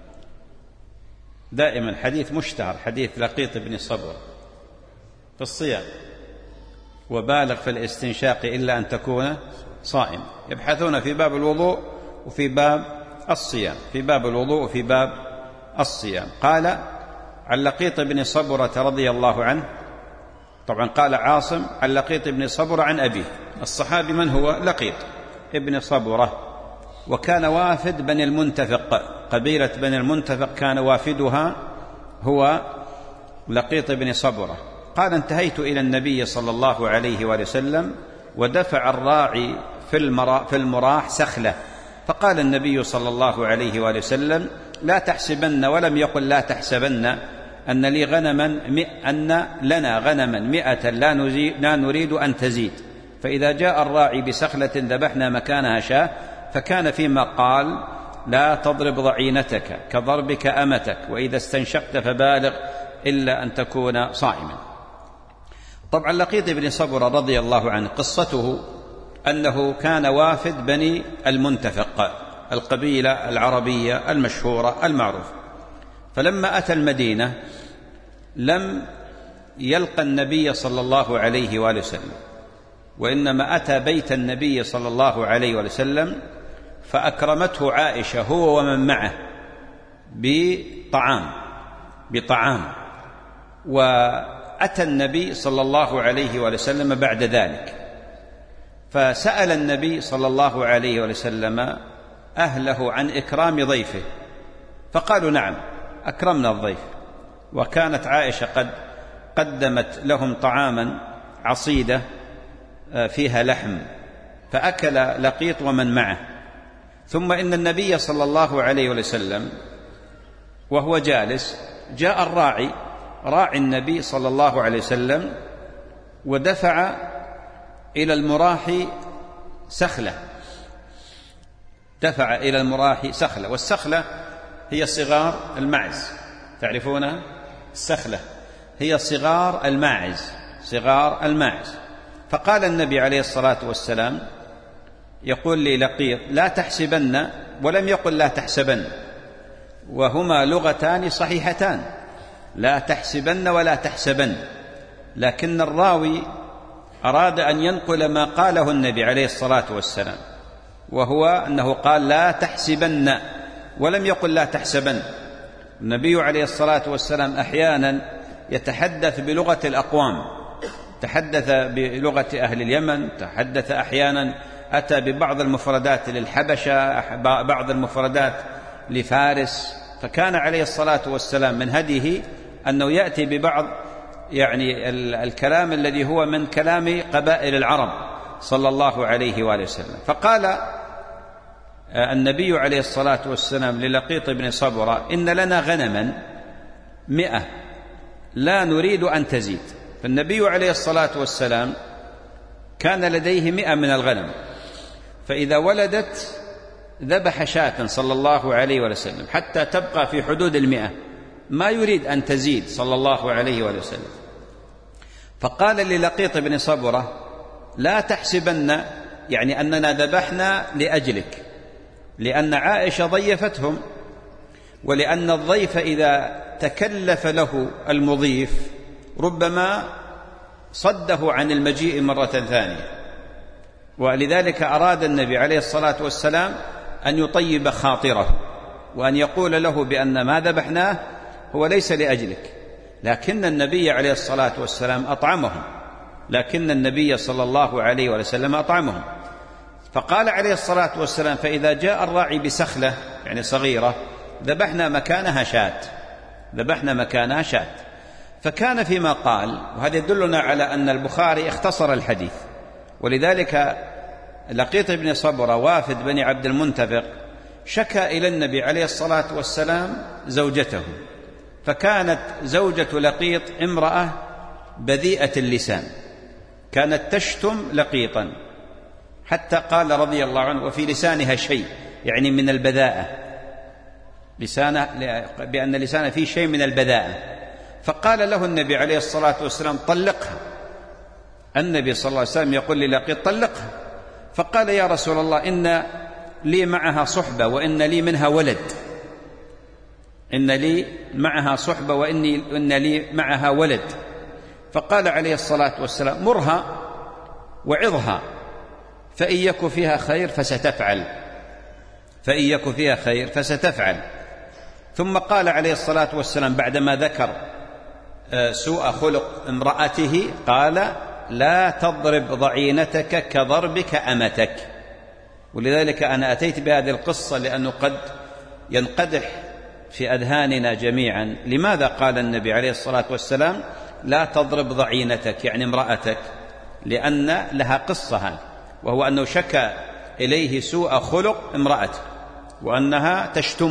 دائما حديث مشتهر، حديث لقيط بن صبرة في الصيام: وبالغ في الاستنشاق إلا أن تكون صائم. يبحثون في باب الوضوء وفي باب الصيام، في باب الوضوء وفي باب الصيام. قال عن لقيط بن صبرة رضي الله عنه، طبعا قال عاصم عن لقيط بن صبرة عن أبيه. الصحابي من هو؟ لقيط ابن صبرة، وكان وافد بني المنتفق، قبيلة بني المنتفق كان وافدها هو لقيط بن صبرة. قال: انتهيت إلى النبي صلى الله عليه وسلم ودفع الراعي في المراح سخلة، فقال النبي صلى الله عليه وسلم: لا تحسبن، ولم يقل لا تحسبن، أن لنا غنما 100 لا نريد أن تزيد، فإذا جاء الراعي بسخلة ذبحنا مكانها شاة. فكان فيما قال: لا تضرب ضعينتك كضربك أمتك، وإذا استنشقت فبالغ إلا أن تكون صائما. طبعا لقيط بن صبرة رضي الله عنه قصته أنه كان وافد بني المنتفق، القبيلة العربية المشهورة المعروفة. فلما أتى المدينة لم يلقى النبي صلى الله عليه وسلم، وإنما أتى بيت النبي صلى الله عليه وسلم، فأكرمته عائشة هو ومن معه بطعام. وأتى النبي صلى الله عليه وسلم بعد ذلك، فسأل النبي صلى الله عليه وسلم أهله عن إكرام ضيفه، فقالوا: نعم، أكرمنا الضيف. وكانت عائشة قد قدمت لهم طعاما عصيدة فيها لحم، فأكل لقيط ومن معه. ثم إن النبي صلى الله عليه وسلم وهو جالس جاء راعي النبي صلى الله عليه وسلم، ودفع إلى المراح سخلة، والسخلة هي صغار المعز، تعرفونها؟ السخلة هي صغار الماعز، صغار الماعز. فقال النبي عليه الصلاة والسلام يقول للقيط لا تحسبن، ولم يقل لا تحسبن، وهما لغتان صحيحتان، لا تحسبن ولا تحسبن، لكن الراوي أراد أن ينقل ما قاله النبي عليه الصلاة والسلام، وهو أنه قال لا تحسبن ولم يقل لا تحسبن. النبي عليه الصلاة والسلام أحيانا يتحدث بلغة الأقوام، تحدث بلغة أهل اليمن، تحدث أحيانا أتى ببعض المفردات للحبشة، بعض المفردات لفارس. فكان عليه الصلاة والسلام من هديه أنه يأتي ببعض يعني الكلام الذي هو من كلام قبائل العرب صلى الله عليه وآله وسلم. فقال النبي عليه الصلاة والسلام للقيط بن صبرة إن لنا غنما 100 لا نريد أن تزيد. فالنبي عليه الصلاة والسلام كان لديه 100 من الغنم، فإذا ولدت ذبح شاة صلى الله عليه وسلم حتى تبقى في حدود 100، ما يريد أن تزيد صلى الله عليه وسلم. فقال للقيط بن صبرة لا تحسبن، يعني أننا ذبحنا لأجلك، لأن عائشة ضيفتهم، ولأن الضيف إذا تكلف له المضيف ربما صده عن المجيء مرة ثانية، ولذلك أراد النبي عليه الصلاة والسلام أن يطيب خاطره وأن يقول له بأن ما ذبحناه هو ليس لأجلك، لكن النبي عليه الصلاة والسلام أطعمهم، لكن النبي صلى الله عليه وسلم أطعمهم. فقال عليه الصلاة والسلام فإذا جاء الراعي بسخلة يعني صغيرة ذبحنا مكانها شاة، ذبحنا مكانها شاة. فكان فيما قال، وهذا يدلنا على أن البخاري اختصر الحديث، ولذلك لقيط بن صبرة وافد بني عبد المنتفق شكى إلى النبي عليه الصلاة والسلام زوجته، فكانت زوجة لقيط امرأة بذيئة اللسان، كانت تشتم لقيطا حتى قال رضي الله عنه وفي لسانها شيء، يعني من البذاءة، لسانه بأن لسانه فيه شيء من البذاءة. فقال له النبي عليه الصلاة والسلام طلقها. النبي صلى الله عليه وسلم يقول للقيط طلقها. فقال يا رسول الله إن لي معها صحبة وإن لي منها ولد، إن لي معها صحبة وإن لي معها ولد. فقال عليه الصلاة والسلام مرها وعظها فإن يك فيها خير فستفعل، فإن يك فيها خير فستفعل. ثم قال عليه الصلاة والسلام بعدما ذكر سوء خلق امرأته قال لا تضرب ضعينتك كضربك أمتك. ولذلك أنا أتيت بهذه القصة لأنه قد ينقدح في أذهاننا جميعا لماذا قال النبي عليه الصلاة والسلام لا تضرب ضعينتك يعني امرأتك، لأن لها قصة هذه، وهو أنه شكى إليه سوء خلق امرأته وأنها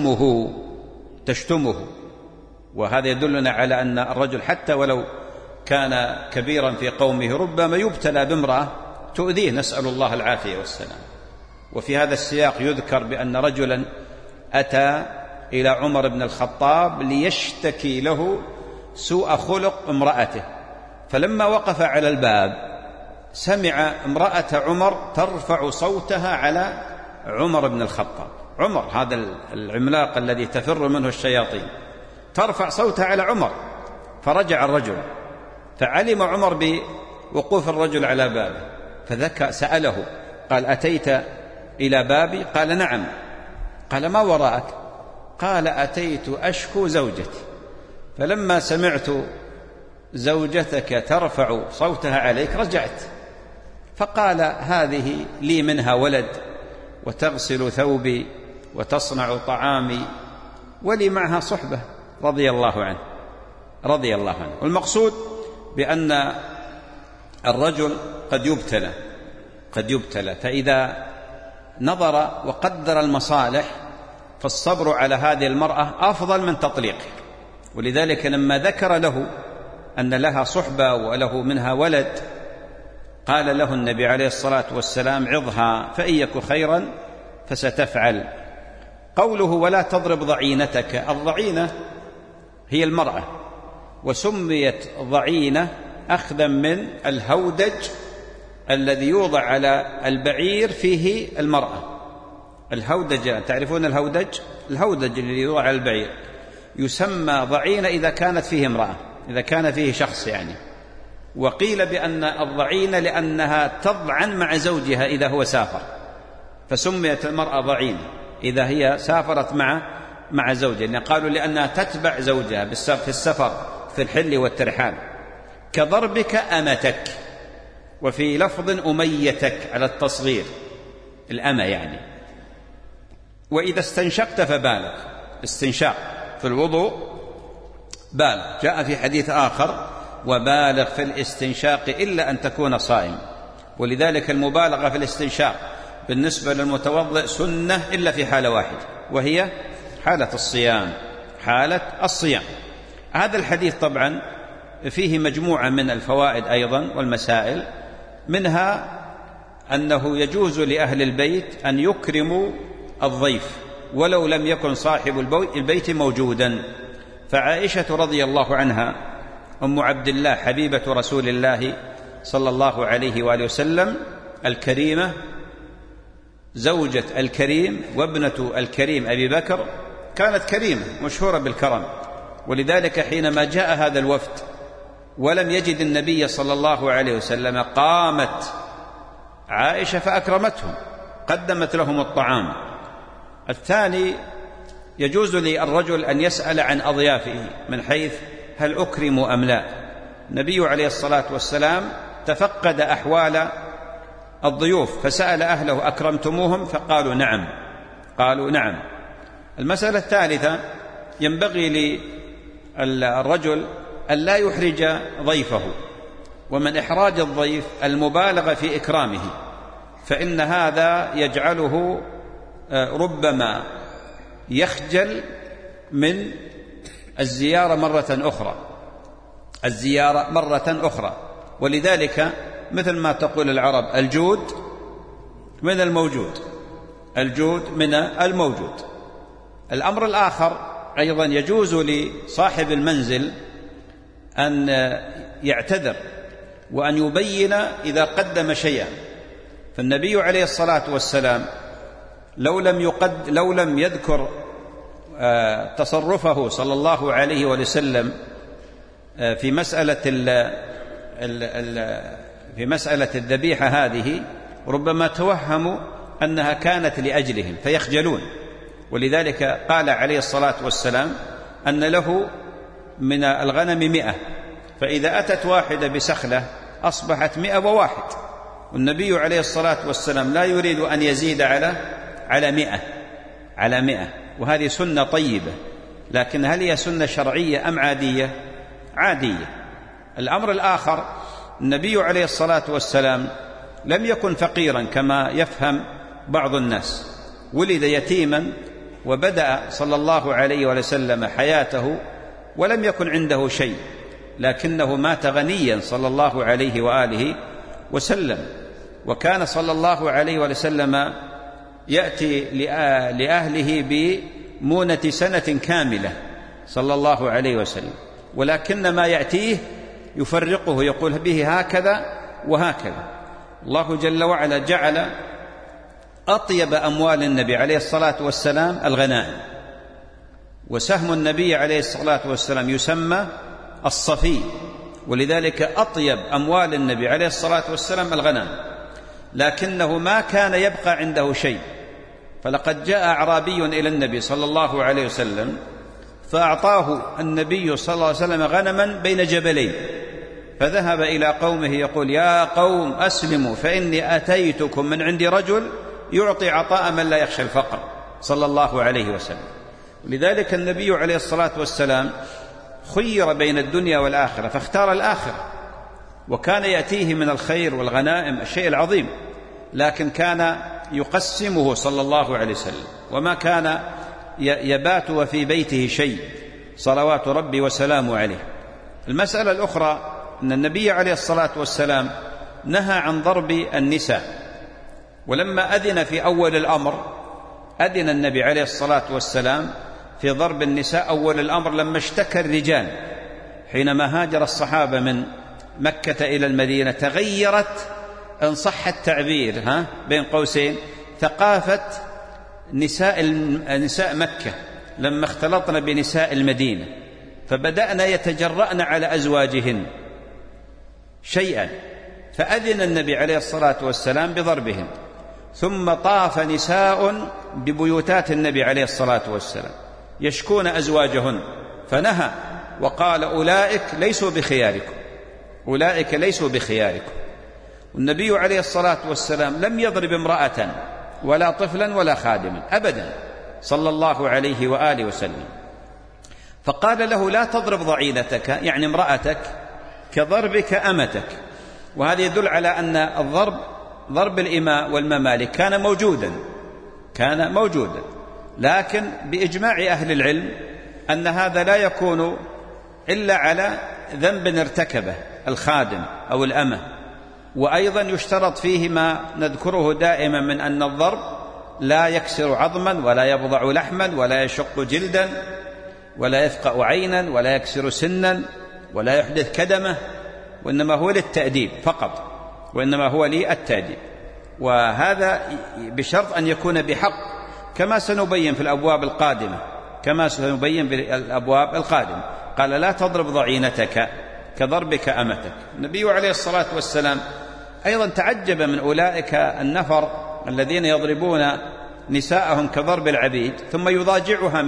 تشتمه. وهذا يدلنا على أن الرجل حتى ولو كان كبيرا في قومه ربما يبتلى بامرأة تؤذيه، نسأل الله العافية والسلام. وفي هذا السياق يذكر بأن رجلا أتى إلى عمر بن الخطاب ليشتكي له سوء خلق امرأته، فلما وقف على الباب سمع امرأة عمر ترفع صوتها على عمر بن الخطاب. عمر هذا العملاق الذي تفر منه الشياطين ترفع صوتها على عمر. فرجع الرجل فعلم عمر بوقوف الرجل على بابه، فذكى سأله قال أتيت إلى بابي؟ قال نعم. قال ما وراءك؟ قال أتيت أشكو زوجتي، فلما سمعت زوجتك ترفع صوتها عليك رجعت. فقال هذه لي منها ولد وتغسل ثوبي وتصنع طعامي ولي معها صحبة رضي الله عنه. والمقصود بأن الرجل قد يبتلى، فإذا نظر وقدر المصالح فالصبر على هذه المرأة أفضل من تطليقه. ولذلك لما ذكر له أن لها صحبة وله منها ولد قال له النبي عليه الصلاة والسلام عظها فإن يك خيرا فستفعل. قوله ولا تضرب ضعينتك، الضعينة هي المرأة، وسميت ضعينة أخذا من الهودج الذي يوضع على البعير فيه المرأة. الهودج، تعرفون الهودج؟ الهودج الذي يوضع على البعير يسمى ضعينة إذا كانت فيه امرأة، إذا كان فيه شخص يعني. وقيل بأن الضعينة لأنها تضعن مع زوجها إذا هو سافر، فسميت المرأة ضعينة إذا هي سافرت مع زوجها، يعني قالوا لأنها تتبع زوجها في السفر في الحل والترحال. كضربك أمتك، وفي لفظ أميتك على التصغير، الأمة يعني. وإذا استنشقت فبالغ، استنشاق في الوضوء بالغ. جاء في حديث آخر وبالغ في الاستنشاق إلا أن تكون صائم، ولذلك المبالغة في الاستنشاق بالنسبة للمتوضئ سنة إلا في حالة واحدة، وهي حالة الصيام، حالة الصيام. هذا الحديث طبعا فيه مجموعة من الفوائد أيضا والمسائل، منها أنه يجوز لأهل البيت أن يكرموا الضيف ولو لم يكن صاحب البيت موجودا. فعائشة رضي الله عنها أم عبد الله حبيبة رسول الله صلى الله عليه وآله وسلم الكريمة، زوجة الكريم وابنة الكريم أبي بكر، كانت كريمة مشهورة بالكرم، ولذلك حينما جاء هذا الوفد ولم يجد النبي صلى الله عليه وسلم قامت عائشة فأكرمتهم، قدمت لهم الطعام. الثاني يجوز للرجل أن يسأل عن أضيافه من حيث هل أكرم أم لا. النبي عليه الصلاة والسلام تفقد أحوال الضيوف فسأل أهله أكرمتموهم؟ فقالوا نعم، قالوا نعم. المسألة الثالثة ينبغي للرجل أن لا يحرج ضيفه، ومن إحراج الضيف المبالغة في إكرامه، فإن هذا يجعله ربما يخجل من الزيارة مرة أخرى. ولذلك مثل ما تقول العرب الجود من الموجود، الجود من الموجود. الأمر الآخر أيضا يجوز لصاحب المنزل أن يعتذر وأن يبين إذا قدم شيئا. فالنبي عليه الصلاة والسلام لو لم يذكر تصرفه صلى الله عليه وسلم في مسألة الذبيحة هذه، ربما توهموا أنها كانت لأجلهم فيخجلون. ولذلك قال عليه الصلاة والسلام أن له من الغنم 100، فإذا أتت واحدة بسخلة أصبحت 101، والنبي عليه الصلاة والسلام لا يريد أن يزيد على 100. وهذه سنة طيبة، لكن هل هي سنة شرعية أم عادية؟ عادية. الأمر الآخر، النبي عليه الصلاة والسلام لم يكن فقيرا كما يفهم بعض الناس، ولد يتيما وبدأ صلى الله عليه وسلم حياته ولم يكن عنده شيء، لكنه مات غنيا صلى الله عليه وآله وسلم. وكان صلى الله عليه وسلم يأتي لأهله بمونة سنة كاملة صلى الله عليه وسلم، ولكن ما يأتيه يفرقه، يقول به هكذا وهكذا. الله جل وعلا جعل أطيب أموال النبي عليه الصلاة والسلام الغنائم، وسهم النبي عليه الصلاة والسلام يسمى الصفي، ولذلك أطيب أموال النبي عليه الصلاة والسلام الغنائم، لكنه ما كان يبقى عنده شيء. فلقد جاء أعرابي إلى النبي صلى الله عليه وسلم فأعطاه النبي صلى الله عليه وسلم غنما بين جبلين، فذهب إلى قومه يقول يا قوم أسلموا فإني أتيتكم من عند رجل يعطي عطاء من لا يخشى الفقر صلى الله عليه وسلم. لذلك النبي عليه الصلاة والسلام خير بين الدنيا والآخرة فاختار الآخرة، وكان يأتيه من الخير والغنائم الشيء العظيم، لكن كان يقسمه صلى الله عليه وسلم، وما كان يبات وفي بيته شيء صلوات ربي وسلامه عليه. المسألة الأخرى أن النبي عليه الصلاة والسلام نهى عن ضرب النساء، ولما أذن في أول الأمر أذن النبي عليه الصلاة والسلام في ضرب النساء أول الأمر لما اشتكى الرجال حينما هاجر الصحابة من مكة إلى المدينة تغيرت إن صح التعبير بين قوسين ثقافة نساء مكة لما اختلطن بنساء المدينة، فبدأنا يتجرأن على أزواجهن شيئا، فأذن النبي عليه الصلاة والسلام بضربهن. ثم طاف نساء ببيوتات النبي عليه الصلاة والسلام يشكون أزواجهن فنهى وقال أولئك ليسوا بخياركم، أولئك ليسوا بخياركم. والنبي عليه الصلاة والسلام لم يضرب امرأة ولا طفلا ولا خادما أبدا صلى الله عليه وآله وسلم، فقال له لا تضرب ضعينتك يعني امرأتك كضربك أمتك. وهذا يدل على أن ضرب الإماء والممالك كان موجودا، لكن بإجماع أهل العلم أن هذا لا يكون إلا على ذنب ارتكبه الخادم أو الأمة. وأيضا يشترط فيه ما نذكره دائما من أن الضرب لا يكسر عظما ولا يبضع لحما ولا يشق جلدا ولا يفقأ عينا ولا يكسر سنا ولا يحدث كدمة، وإنما هو للتأديب فقط، وإنما هو للتأديب. وهذا بشرط أن يكون بحق كما سنبين في الأبواب القادمة. قال لا تضرب ضعينتك كضربك أمتك. النبي عليه الصلاة والسلام أيضا تعجب من أولئك النفر الذين يضربون نساءهم كضرب العبيد ثم يضاجعها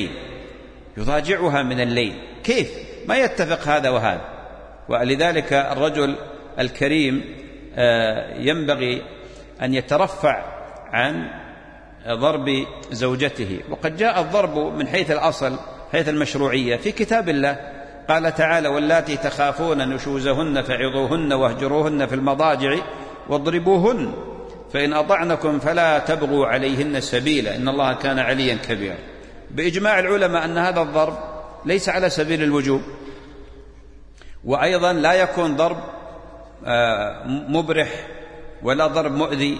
من الليل. كيف؟ ما يتفق هذا وهذا. ولذلك الرجل الكريم ينبغي أن يترفع عن ضرب زوجته. وقد جاء الضرب من حيث الأصل حيث المشروعية في كتاب الله، قال تعالى واللاتي تخافون نشوزهن فعظوهن واهجروهن في المضاجع واضربوهن فإن أطعنكم فلا تبغوا عليهن سبيلا إن الله كان عليا كبيرا. بإجماع العلماء أن هذا الضرب ليس على سبيل الوجوب، وأيضا لا يكون ضرب مبرح ولا ضرب مؤذي.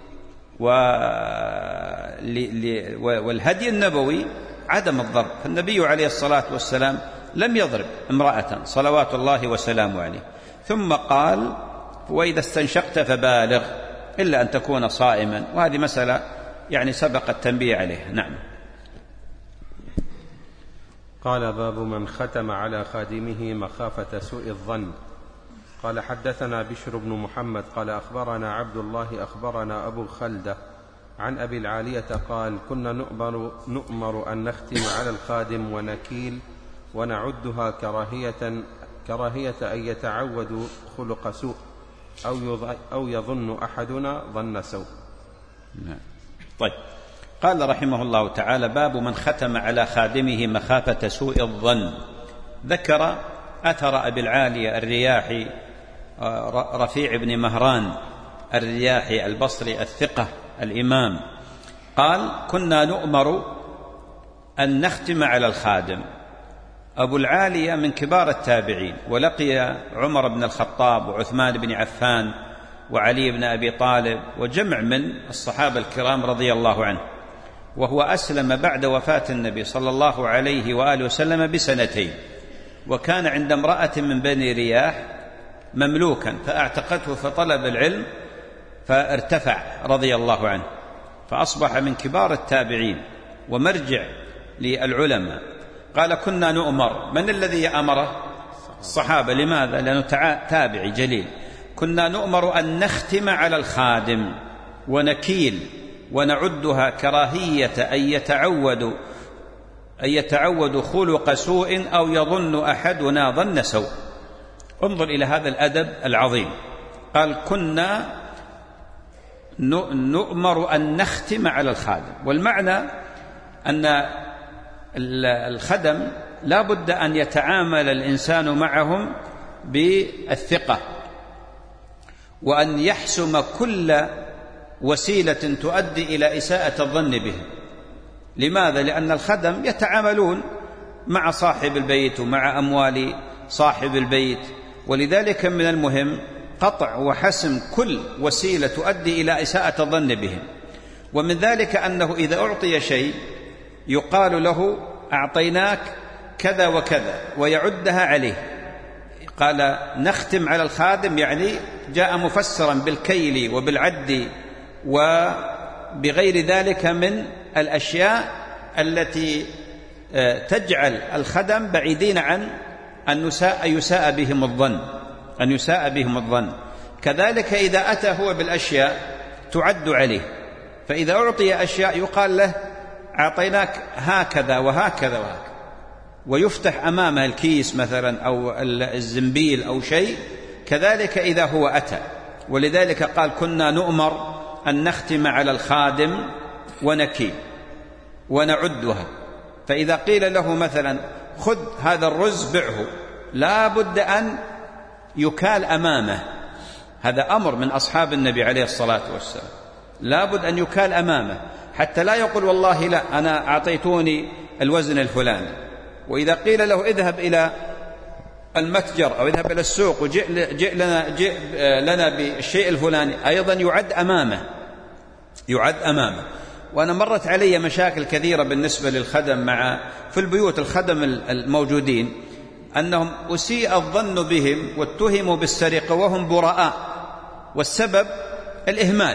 والهدي النبوي عدم الضرب، فالنبي عليه الصلاة والسلام لم يضرب امرأة صلوات الله وسلامه عليه. ثم قال وإذا استنشقت فبالغ إلا أن تكون صائما، وهذه مسألة يعني سبق التنبيه عليها. نعم. قال باب من ختم على خادمه مخافة سوء الظن. قال حدثنا بشر بن محمد قال أخبرنا عبد الله أخبرنا أبو خلدة عن أبي العالية قال كنا نؤمر أن نختم على الخادم ونكيل ونعدها كراهية أن يتعود خلق سوء أو يظن أحدنا ظن سوء. طيب. قال رحمه الله تعالى باب من ختم على خادمه مخافة سوء الظن. ذكر أثر أبي العالية الرياحي رفيع بن مهران الرياحي البصري الثقة الإمام، قال كنا نؤمر أن نختم على الخادم. أبو العالية من كبار التابعين، ولقي عمر بن الخطاب وعثمان بن عفان وعلي بن أبي طالب وجمع من الصحابة الكرام رضي الله عنه، وهو أسلم بعد وفاة النبي صلى الله عليه وآله وسلم بسنتين، وكان عند امرأة من بني رياح مملوكا فاعتقته فطلب العلم فارتفع رضي الله عنه، فأصبح من كبار التابعين ومرجع للعلماء. قال كنا نؤمر، من الذي أمره؟ الصحابة. لماذا؟ لأنه تابعي جليل. كنا نؤمر أن نختم على الخادم ونكيل ونعدها كراهية أن يتعود خلق سوء أو يظن أحدنا ظن سوء. انظر إلى هذا الأدب العظيم. قال كنا نؤمر أن نختم على الخادم، والمعنى أن الخدم لا بد أن يتعامل الإنسان معهم بالثقة، وأن يحسم كل وسيلة تؤدي إلى إساءة الظن بهم. لماذا؟ لأن الخدم يتعاملون مع صاحب البيت ومع أموال صاحب البيت، ولذلك من المهم قطع وحسم كل وسيلة تؤدي إلى إساءة الظن بهم. ومن ذلك أنه إذا أعطي شيء يقال له أعطيناك كذا وكذا ويعدها عليه، قال نختم على الخادم، يعني جاء مفسرا بالكيل وبالعد وبغير ذلك من الأشياء التي تجعل الخدم بعيدين عن أن يساء بهم الظن. كذلك إذا أتى هو بالأشياء تعد عليه، فإذا أعطي أشياء يقال له أعطيناك هكذا وهكذا وهكذا، ويفتح أمامه الكيس مثلا أو الزنبيل أو شيء. كذلك إذا هو أتى، ولذلك قال كنا نؤمر أن نختم على الخادم ونكي ونعدها. فإذا قيل له مثلا خذ هذا الرز بعه، لا بد أن يكال أمامه. هذا أمر من أصحاب النبي عليه الصلاة والسلام، لا بد أن يكال أمامه، حتى لا يقول والله لا أنا أعطيتوني الوزن الفلاني. وإذا قيل له اذهب إلى المتجر أو اذهب إلى السوق وجئ لنا بالشيء الفلاني، أيضا يعد أمامه. وأنا مرت علي مشاكل كثيرة بالنسبة للخدم في البيوت، الخدم الموجودين أنهم أسيء الظن بهم واتهموا بالسرقة وهم براء، والسبب الإهمال.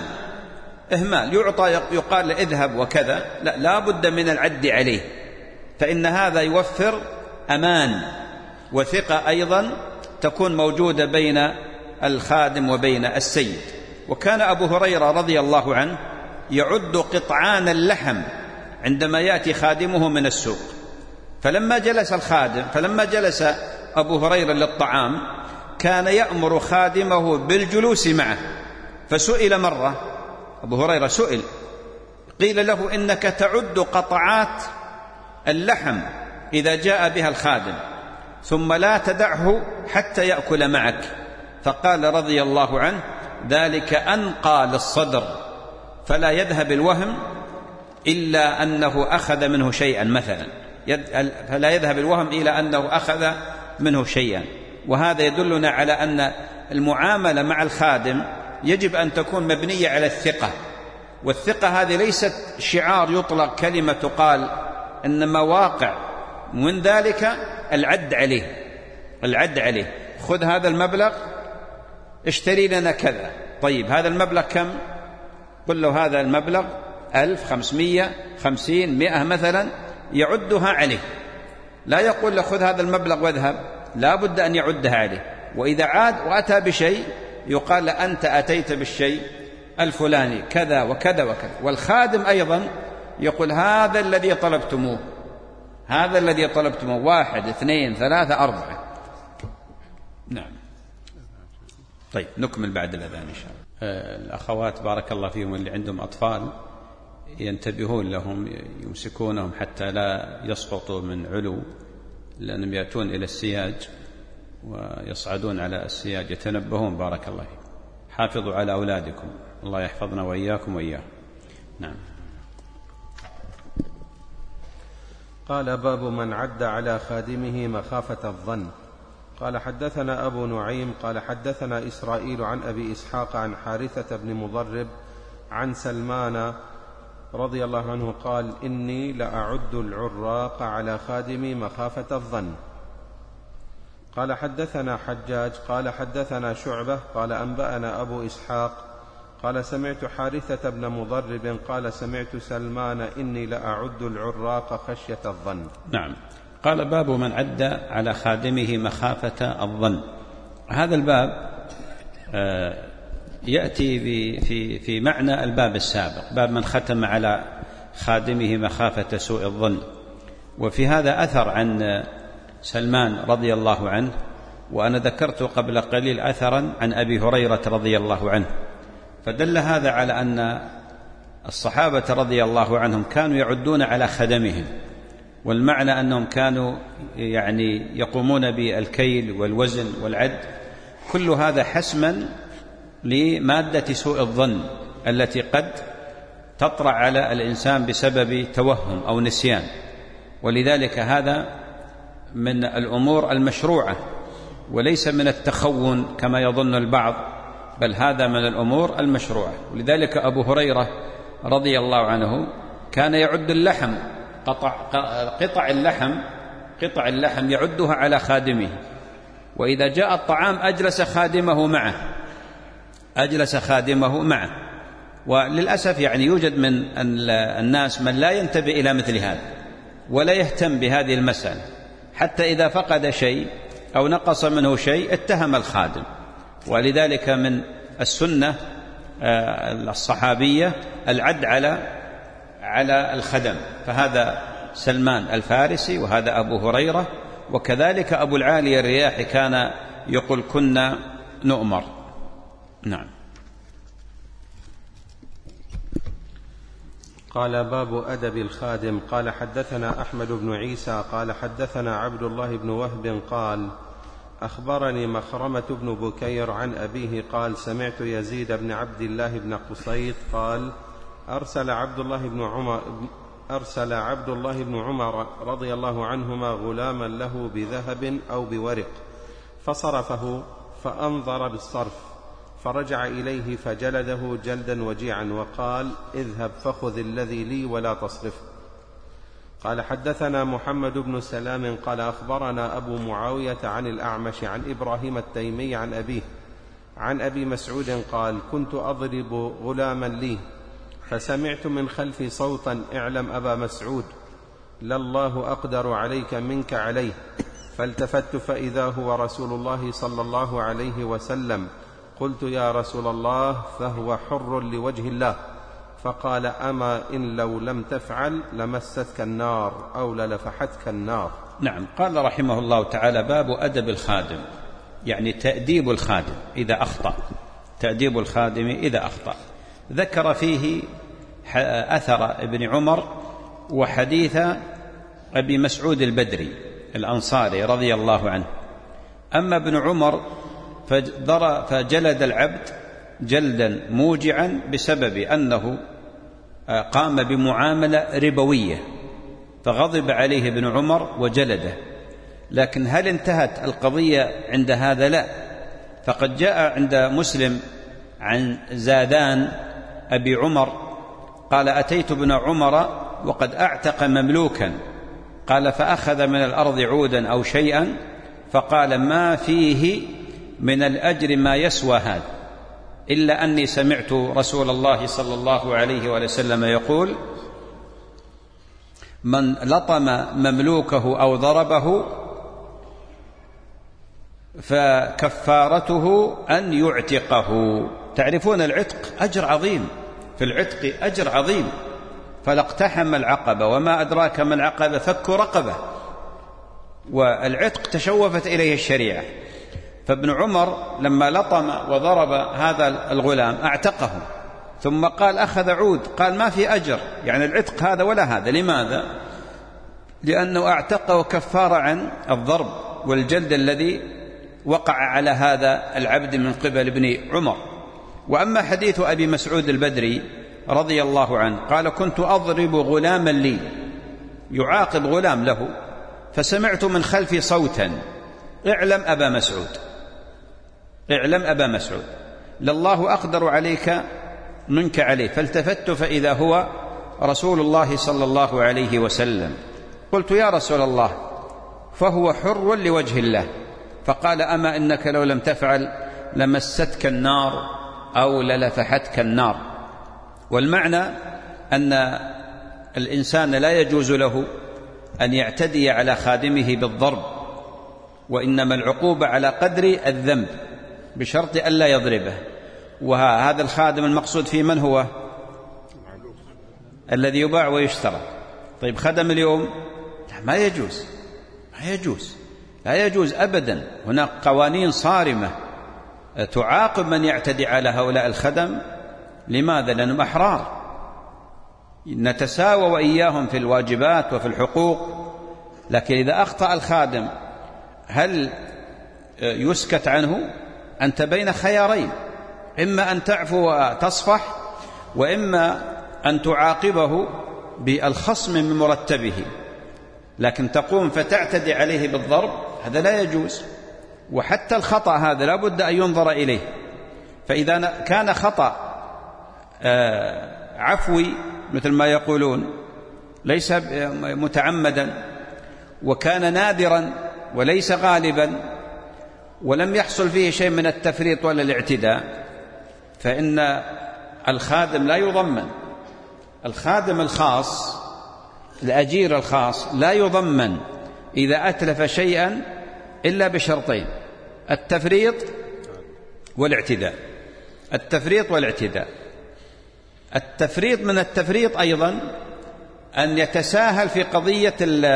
يقال اذهب وكذا، لا بد من العد عليه، فإن هذا يوفر أمان وثقة أيضا تكون موجودة بين الخادم وبين السيد. وكان أبو هريرة رضي الله عنه يعد قطعان اللحم عندما يأتي خادمه من السوق. فلما جلس أبو هريرة للطعام كان يأمر خادمه بالجلوس معه. فسئل مرة، أبو هريرة سئل، قيل له إنك تعد قطعات اللحم إذا جاء بها الخادم ثم لا تدعه حتى يأكل معك. فقال رضي الله عنه ذلك أنقى للصدر، فلا يذهب الوهم إلا أنه أخذ منه شيئا مثلا، فلا يذهب الوهم إلا أنه أخذ منه شيئا. وهذا يدلنا على أن المعاملة مع الخادم يجب أن تكون مبنية على الثقة، والثقة هذه ليست شعار يطلق كلمة تقال، إنما واقع من ذلك العد عليه. خذ هذا المبلغ اشتري لنا كذا، طيب هذا المبلغ كم؟ قل له هذا المبلغ 1550 100 مثلا، يعدها عليه، لا يقول له خذ هذا المبلغ واذهب، لا بد أن يعدها عليه. وإذا عاد وأتى بشيء يقال له أنت أتيت بالشيء الفلاني كذا وكذا وكذا. والخادم أيضا يقول هذا الذي طلبتموه 1 2 3 4. نعم. طيب نكمل بعد الأذان إن شاء الله. الأخوات بارك الله فيهم اللي عندهم أطفال ينتبهون لهم، يمسكونهم حتى لا يسقطوا من علو، لأنهم يأتون إلى السياج ويصعدون على السياج، يتنبهون بارك الله فيهم. حافظوا على أولادكم، الله يحفظنا وإياكم وإياهم. نعم. قال باب من عد على خادمه مخافة الظن. قال حدثنا أبو نعيم قال حدثنا إسرائيل عن أبي إسحاق عن حارثة بن مضرب عن سلمان رضي الله عنه قال إني لأعد العراق على خادمي مخافة الظن. قال حدثنا حجاج قال حدثنا شعبة قال أنبأنا أبو إسحاق قال سمعت حارثة بن مضرب قال سمعت سلمان إني لأعد العراق خشية الظن. نعم. قال باب من عد على خادمه مخافة الظن. هذا الباب يأتي في معنى الباب السابق، باب من ختم على خادمه مخافة سوء الظن. وفي هذا أثر عن سلمان رضي الله عنه، وأنا ذكرت قبل قليل أثرا عن أبي هريرة رضي الله عنه. فدل هذا على أن الصحابة رضي الله عنهم كانوا يعدون على خدمهم، والمعنى أنهم كانوا يعني يقومون بالكيل والوزن والعد، كل هذا حسما لمادة سوء الظن التي قد تطرأ على الإنسان بسبب توهم أو نسيان. ولذلك هذا من الأمور المشروعة وليس من التخون كما يظن البعض، بل هذا من الأمور المشروعة. ولذلك أبو هريرة رضي الله عنه كان يعد اللحم، قطع اللحم يعدها على خادمه، وإذا جاء الطعام أجلس خادمه معه. وللأسف يعني يوجد من الناس من لا ينتبه إلى مثل هذا ولا يهتم بهذه المسألة، حتى إذا فقد شيء أو نقص منه شيء اتهم الخادم. ولذلك من السنة الصحابية العد على الخدم، فهذا سلمان الفارسي وهذا أبو هريرة، وكذلك أبو العالي الرياحي كان يقول كنا نؤمر. نعم. قال باب أدب الخادم. قال حدثنا أحمد بن عيسى قال حدثنا عبد الله بن وهب قال أخبرني مخرمة بن بكير عن أبيه قال سمعت يزيد بن عبد الله بن قصيط قال أرسل عبد الله بن عمر رضي الله عنهما غلاما له بذهب أو بورق فصرفه فأنظر بالصرف، فرجع إليه فجلده جلدا وجيعا وقال اذهب فخذ الذي لي ولا تصرفه. قال حدثنا محمد بن سلام قال أخبرنا أبو معاوية عن الأعمش عن إبراهيم التيمي عن أبيه عن أبي مسعود قال كنت أضرب غلاما لي فسمعت من خلفي صوتا اعلم أبا مسعود لله أقدر عليك منك عليه، فالتفت فإذا هو رسول الله صلى الله عليه وسلم، قلت يا رسول الله فهو حر لوجه الله، فقال أما إن لو لم تفعل لمستك النار أو للفحتك النار. نعم. قال رحمه الله تعالى باب أدب الخادم، يعني تأديب الخادم إذا أخطأ، تأديب الخادم إذا أخطأ. ذكر فيه أثر ابن عمر وحديث أبي مسعود البدري الأنصاري رضي الله عنه. أما ابن عمر فجلد العبد جلدا موجعا بسبب أنه قام بمعاملة ربوية، فغضب عليه ابن عمر وجلده. لكن هل انتهت القضية عند هذا؟ لا، فقد جاء عند مسلم عن زادان أبي عمر قال أتيت ابن عمر وقد أعتق مملوكا، قال فأخذ من الأرض عودا أو شيئا فقال ما فيه من الأجر ما يسوى هذا، إلا أني سمعت رسول الله صلى الله عليه وسلم يقول من لطم مملوكه أو ضربه فكفارته أن يعتقه. تعرفون العتق أجر عظيم، في العتق أجر عظيم، فلاقتحم العقبة وما أدراك ما العقبة فك رقبة، والعتق تشوفت إليه الشريعة. فابن عمر لما لطم وضرب هذا الغلام أعتقه، ثم قال أخذ عود، قال ما في أجر، يعني العتق هذا ولا هذا. لماذا؟ لأنه أعتقه كفارة عن الضرب والجلد الذي وقع على هذا العبد من قبل ابن عمر. وأما حديث أبي مسعود البدري رضي الله عنه قال كنت أضرب غلاما لي، يعاقب غلام له، فسمعت من خلفي صوتا اعلم أبا مسعود، اعلم أبا مسعود لله أقدر عليك منك عليه، فالتفت فإذا هو رسول الله صلى الله عليه وسلم، قلت يا رسول الله فهو حر لوجه الله، فقال أما إنك لو لم تفعل لمستك النار أو للفحتك النار. والمعنى أن الإنسان لا يجوز له أن يعتدي على خادمه بالضرب، وإنما العقوبة على قدر الذنب بشرط ألا يضربه. وهذا الخادم المقصود فيه من هو؟ الذي يباع ويشترى. طيب خدم اليوم ما يجوز، ما يجوز، لا يجوز أبدا. هناك قوانين صارمة تعاقب من يعتدي على هؤلاء الخدم. لماذا؟ لأنهم أحرار، نتساوى وإياهم في الواجبات وفي الحقوق. لكن إذا أخطأ الخادم هل يسكت عنه؟ أنت بين خيارين، إما أن تعفو وتصفح، وإما أن تعاقبه بالخصم من مرتبه. لكن تقوم فتعتدي عليه بالضرب، هذا لا يجوز. وحتى الخطأ هذا لا بد أن ينظر إليه. فإذا كان خطأ عفوي مثل ما يقولون ليس متعمدا، وكان نادرا وليس غالبا، ولم يحصل فيه شيء من التفريط ولا الاعتداء فإن الخادم لا يضمن. الخادم الخاص الأجير الخاص لا يضمن إذا أتلف شيئا إلا بشرطين: التفريط والاعتداء. التفريط والاعتداء. التفريط من التفريط أيضا أن يتساهل في قضية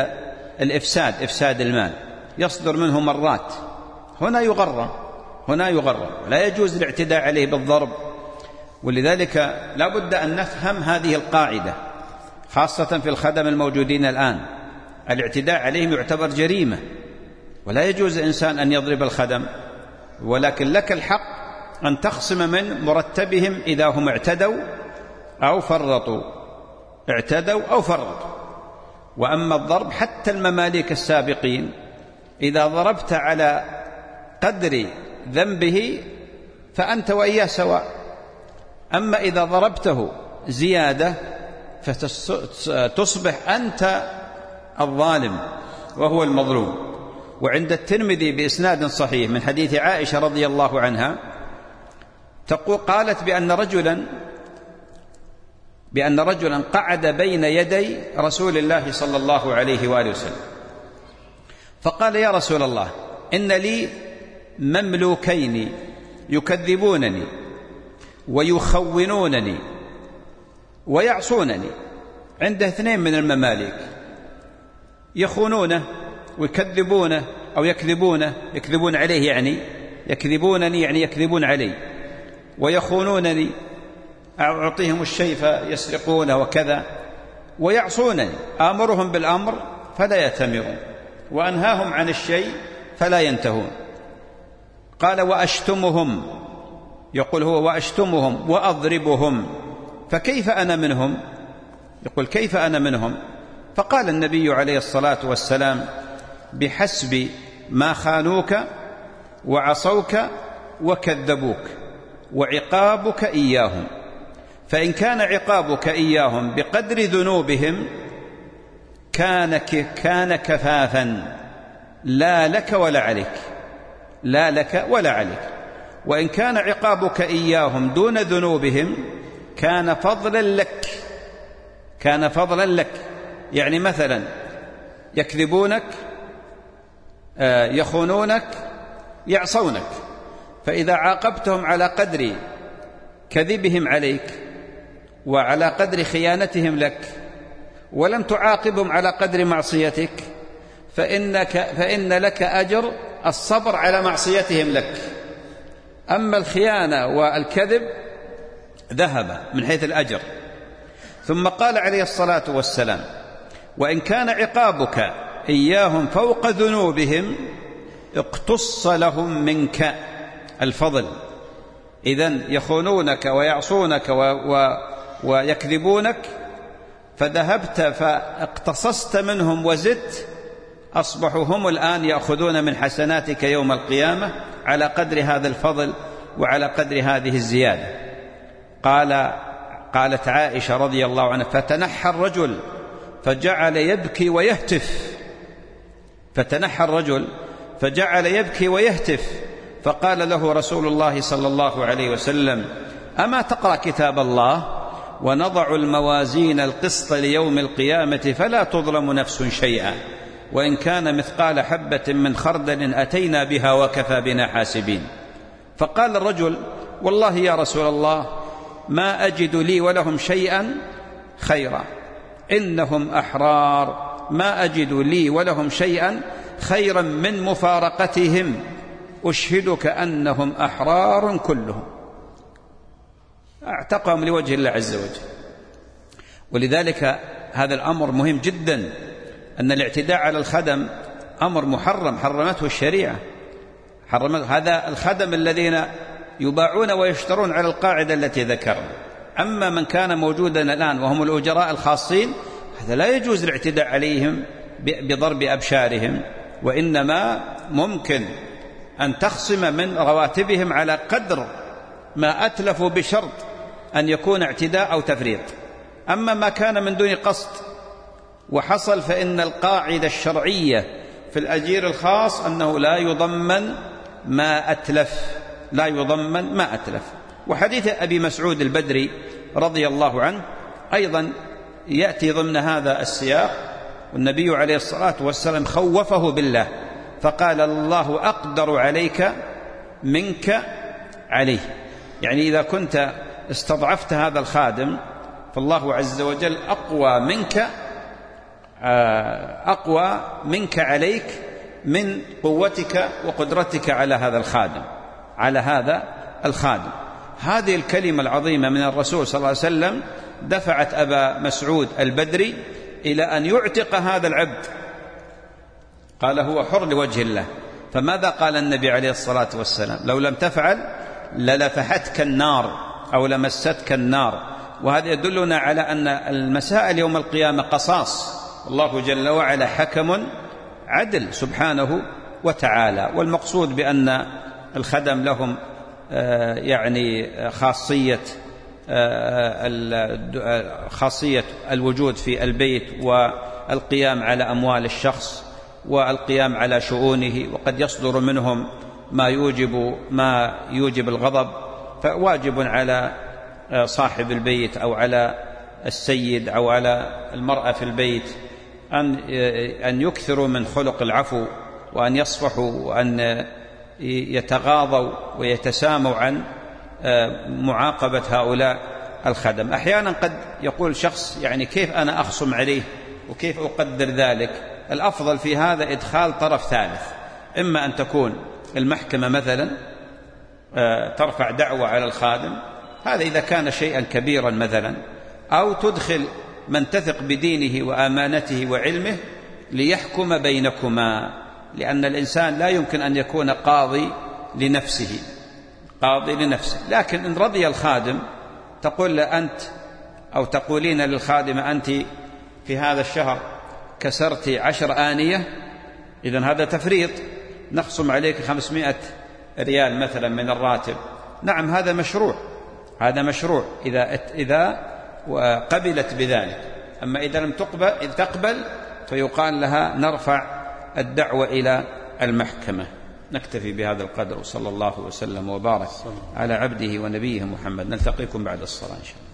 إفساد المال، يصدر منه مرات، هنا يغرر لا يجوز الاعتداء عليه بالضرب. ولذلك لا بد أن نفهم هذه القاعدة خاصة في الخدم الموجودين الآن. الاعتداء عليهم يعتبر جريمة، ولا يجوز الإنسان أن يضرب الخدم، ولكن لك الحق أن تخصم من مرتبهم إذا هم اعتدوا أو فرطوا. وأما الضرب حتى المماليك السابقين إذا ضربت على قدر ذنبه فأنت وإياه سواء، أما إذا ضربته زيادة فتصبح أنت الظالم وهو المظلوم. وعند الترمذي بإسناد صحيح من حديث عائشة رضي الله عنها قالت بأن رجلا قعد بين يدي رسول الله صلى الله عليه وآله وسلم فقال: يا رسول الله، إن لي مملوكين يكذبونني ويخونونني ويعصونني. عنده 2 من المماليك يخونونه ويكذبونه أو يكذبون عليه، يعني يكذبونني يعني يكذبون علي، ويخونونني، أعطيهم الشيء فيسرقونه وكذا، ويعصونني، آمرهم بالأمر فلا يأتمرون وأنهاهم عن الشيء فلا ينتهون. قال: وأشتمهم، يقول هو: وأشتمهم وأضربهم، فكيف أنا منهم؟ يقول: كيف أنا منهم؟ فقال النبي عليه الصلاة والسلام: بحسب ما خانوك وعصوك وكذبوك وعقابك إياهم، فإن كان عقابك إياهم بقدر ذنوبهم كان كفافا لا لك ولا عليك، وإن كان عقابك إياهم دون ذنوبهم كان فضلا لك. يعني مثلا يكذبونك، يخونونك، يعصونك، فإذا عاقبتهم على قدر كذبهم عليك وعلى قدر خيانتهم لك ولم تعاقبهم على قدر معصيتك فإن لك أجر الصبر على معصيتهم لك. أما الخيانة والكذب ذهب من حيث الأجر. ثم قال عليه الصلاة والسلام: وإن كان عقابك إياهم فوق ذنوبهم اقتص لهم منك الفضل. إذن يخونونك ويعصونك ويكذبونك، فذهبت فاقتصصت منهم وزدت، أصبحوا هم الآن يأخذون من حسناتك يوم القيامة على قدر هذا الفضل وعلى قدر هذه الزيادة. قالت عائشة رضي الله عنها: فتنحى الرجل فجعل يبكي ويهتف، فقال له رسول الله صلى الله عليه وسلم: أما تقرأ كتاب الله؟ ونضع الموازين القسط ليوم القيامة فلا تظلم نفس شيئا، وإن كان مثقال حبة من خردل أتينا بها وكفى بنا حاسبين. فقال الرجل: والله يا رسول الله ما أجد لي ولهم شيئا خيرا، إنهم أحرار، ما أجد لي ولهم شيئا خيرا من مفارقتهم، أشهدك أنهم أحرار كلهم، اعتقهم لوجه الله عز وجل. ولذلك هذا الأمر مهم جدا، أن الاعتداء على الخدم أمر محرم حرمته الشريعة. هذا الخدم الذين يباعون ويشترون على القاعدة التي ذكرنا. أما من كان موجودا الآن وهم الأجراء الخاصين، هذا لا يجوز الاعتداء عليهم بضرب أبشارهم، وإنما ممكن أن تخصم من رواتبهم على قدر ما أتلفوا بشرط أن يكون اعتداء أو تفريط. أما ما كان من دون قصد وحصل، فإن القاعدة الشرعية في الأجير الخاص أنه لا يضمن ما أتلف، لا يضمن ما أتلف. وحديث أبي مسعود البدري رضي الله عنه أيضا يأتي ضمن هذا السياق، والنبي عليه الصلاة والسلام خوفه بالله فقال: الله أقدر عليك منك عليه. يعني إذا كنت استضعفت هذا الخادم فالله عز وجل أقوى منك عليك من قوتك وقدرتك على هذا الخادم. هذه الكلمة العظيمة من الرسول صلى الله عليه وسلم دفعت أبا مسعود البدري إلى أن يعتق هذا العبد، قال هو حر لوجه الله. فماذا قال النبي عليه الصلاة والسلام؟ لو لم تفعل للفحتك النار أو لمستك النار. وهذا يدلنا على أن المسائل يوم القيامة قصاص، الله جل وعلا حكم عدل سبحانه وتعالى. والمقصود بأن الخدم لهم يعني خاصية الوجود في البيت والقيام على أموال الشخص والقيام على شؤونه، وقد يصدر منهم ما يوجب الغضب، فواجب على صاحب البيت أو على السيد أو على المرأة في البيت أن يكثروا من خلق العفو، وأن يصفحوا، وأن يتغاضوا ويتساموا عن معاقبة هؤلاء الخدم. أحيانا قد يقول شخص يعني كيف أنا أخصم عليه وكيف أقدر ذلك؟ الأفضل في هذا إدخال طرف ثالث، إما أن تكون المحكمة مثلا ترفع دعوة على الخادم، هذا إذا كان شيئا كبيرا مثلا، أو تدخل من تثق بدينه وأمانته وعلمه ليحكم بينكما، لأن الإنسان لا يمكن أن يكون قاضي لنفسه، لكن إن رضي الخادم تقول له أنت، أو تقولين للخادمة أنت في هذا الشهر كسرت 10 آنية، إذن هذا تفريط، نخصم عليك 500 ريال مثلا من الراتب. نعم هذا مشروع إذا قبلت بذلك. أما إذا لم تقبل فيقال لها نرفع الدعوة إلى المحكمة. نكتفي بهذا القدر، وصلى الله وسلم وبارك على عبده ونبيه محمد. نلتقيكم بعد الصلاة إن شاء الله.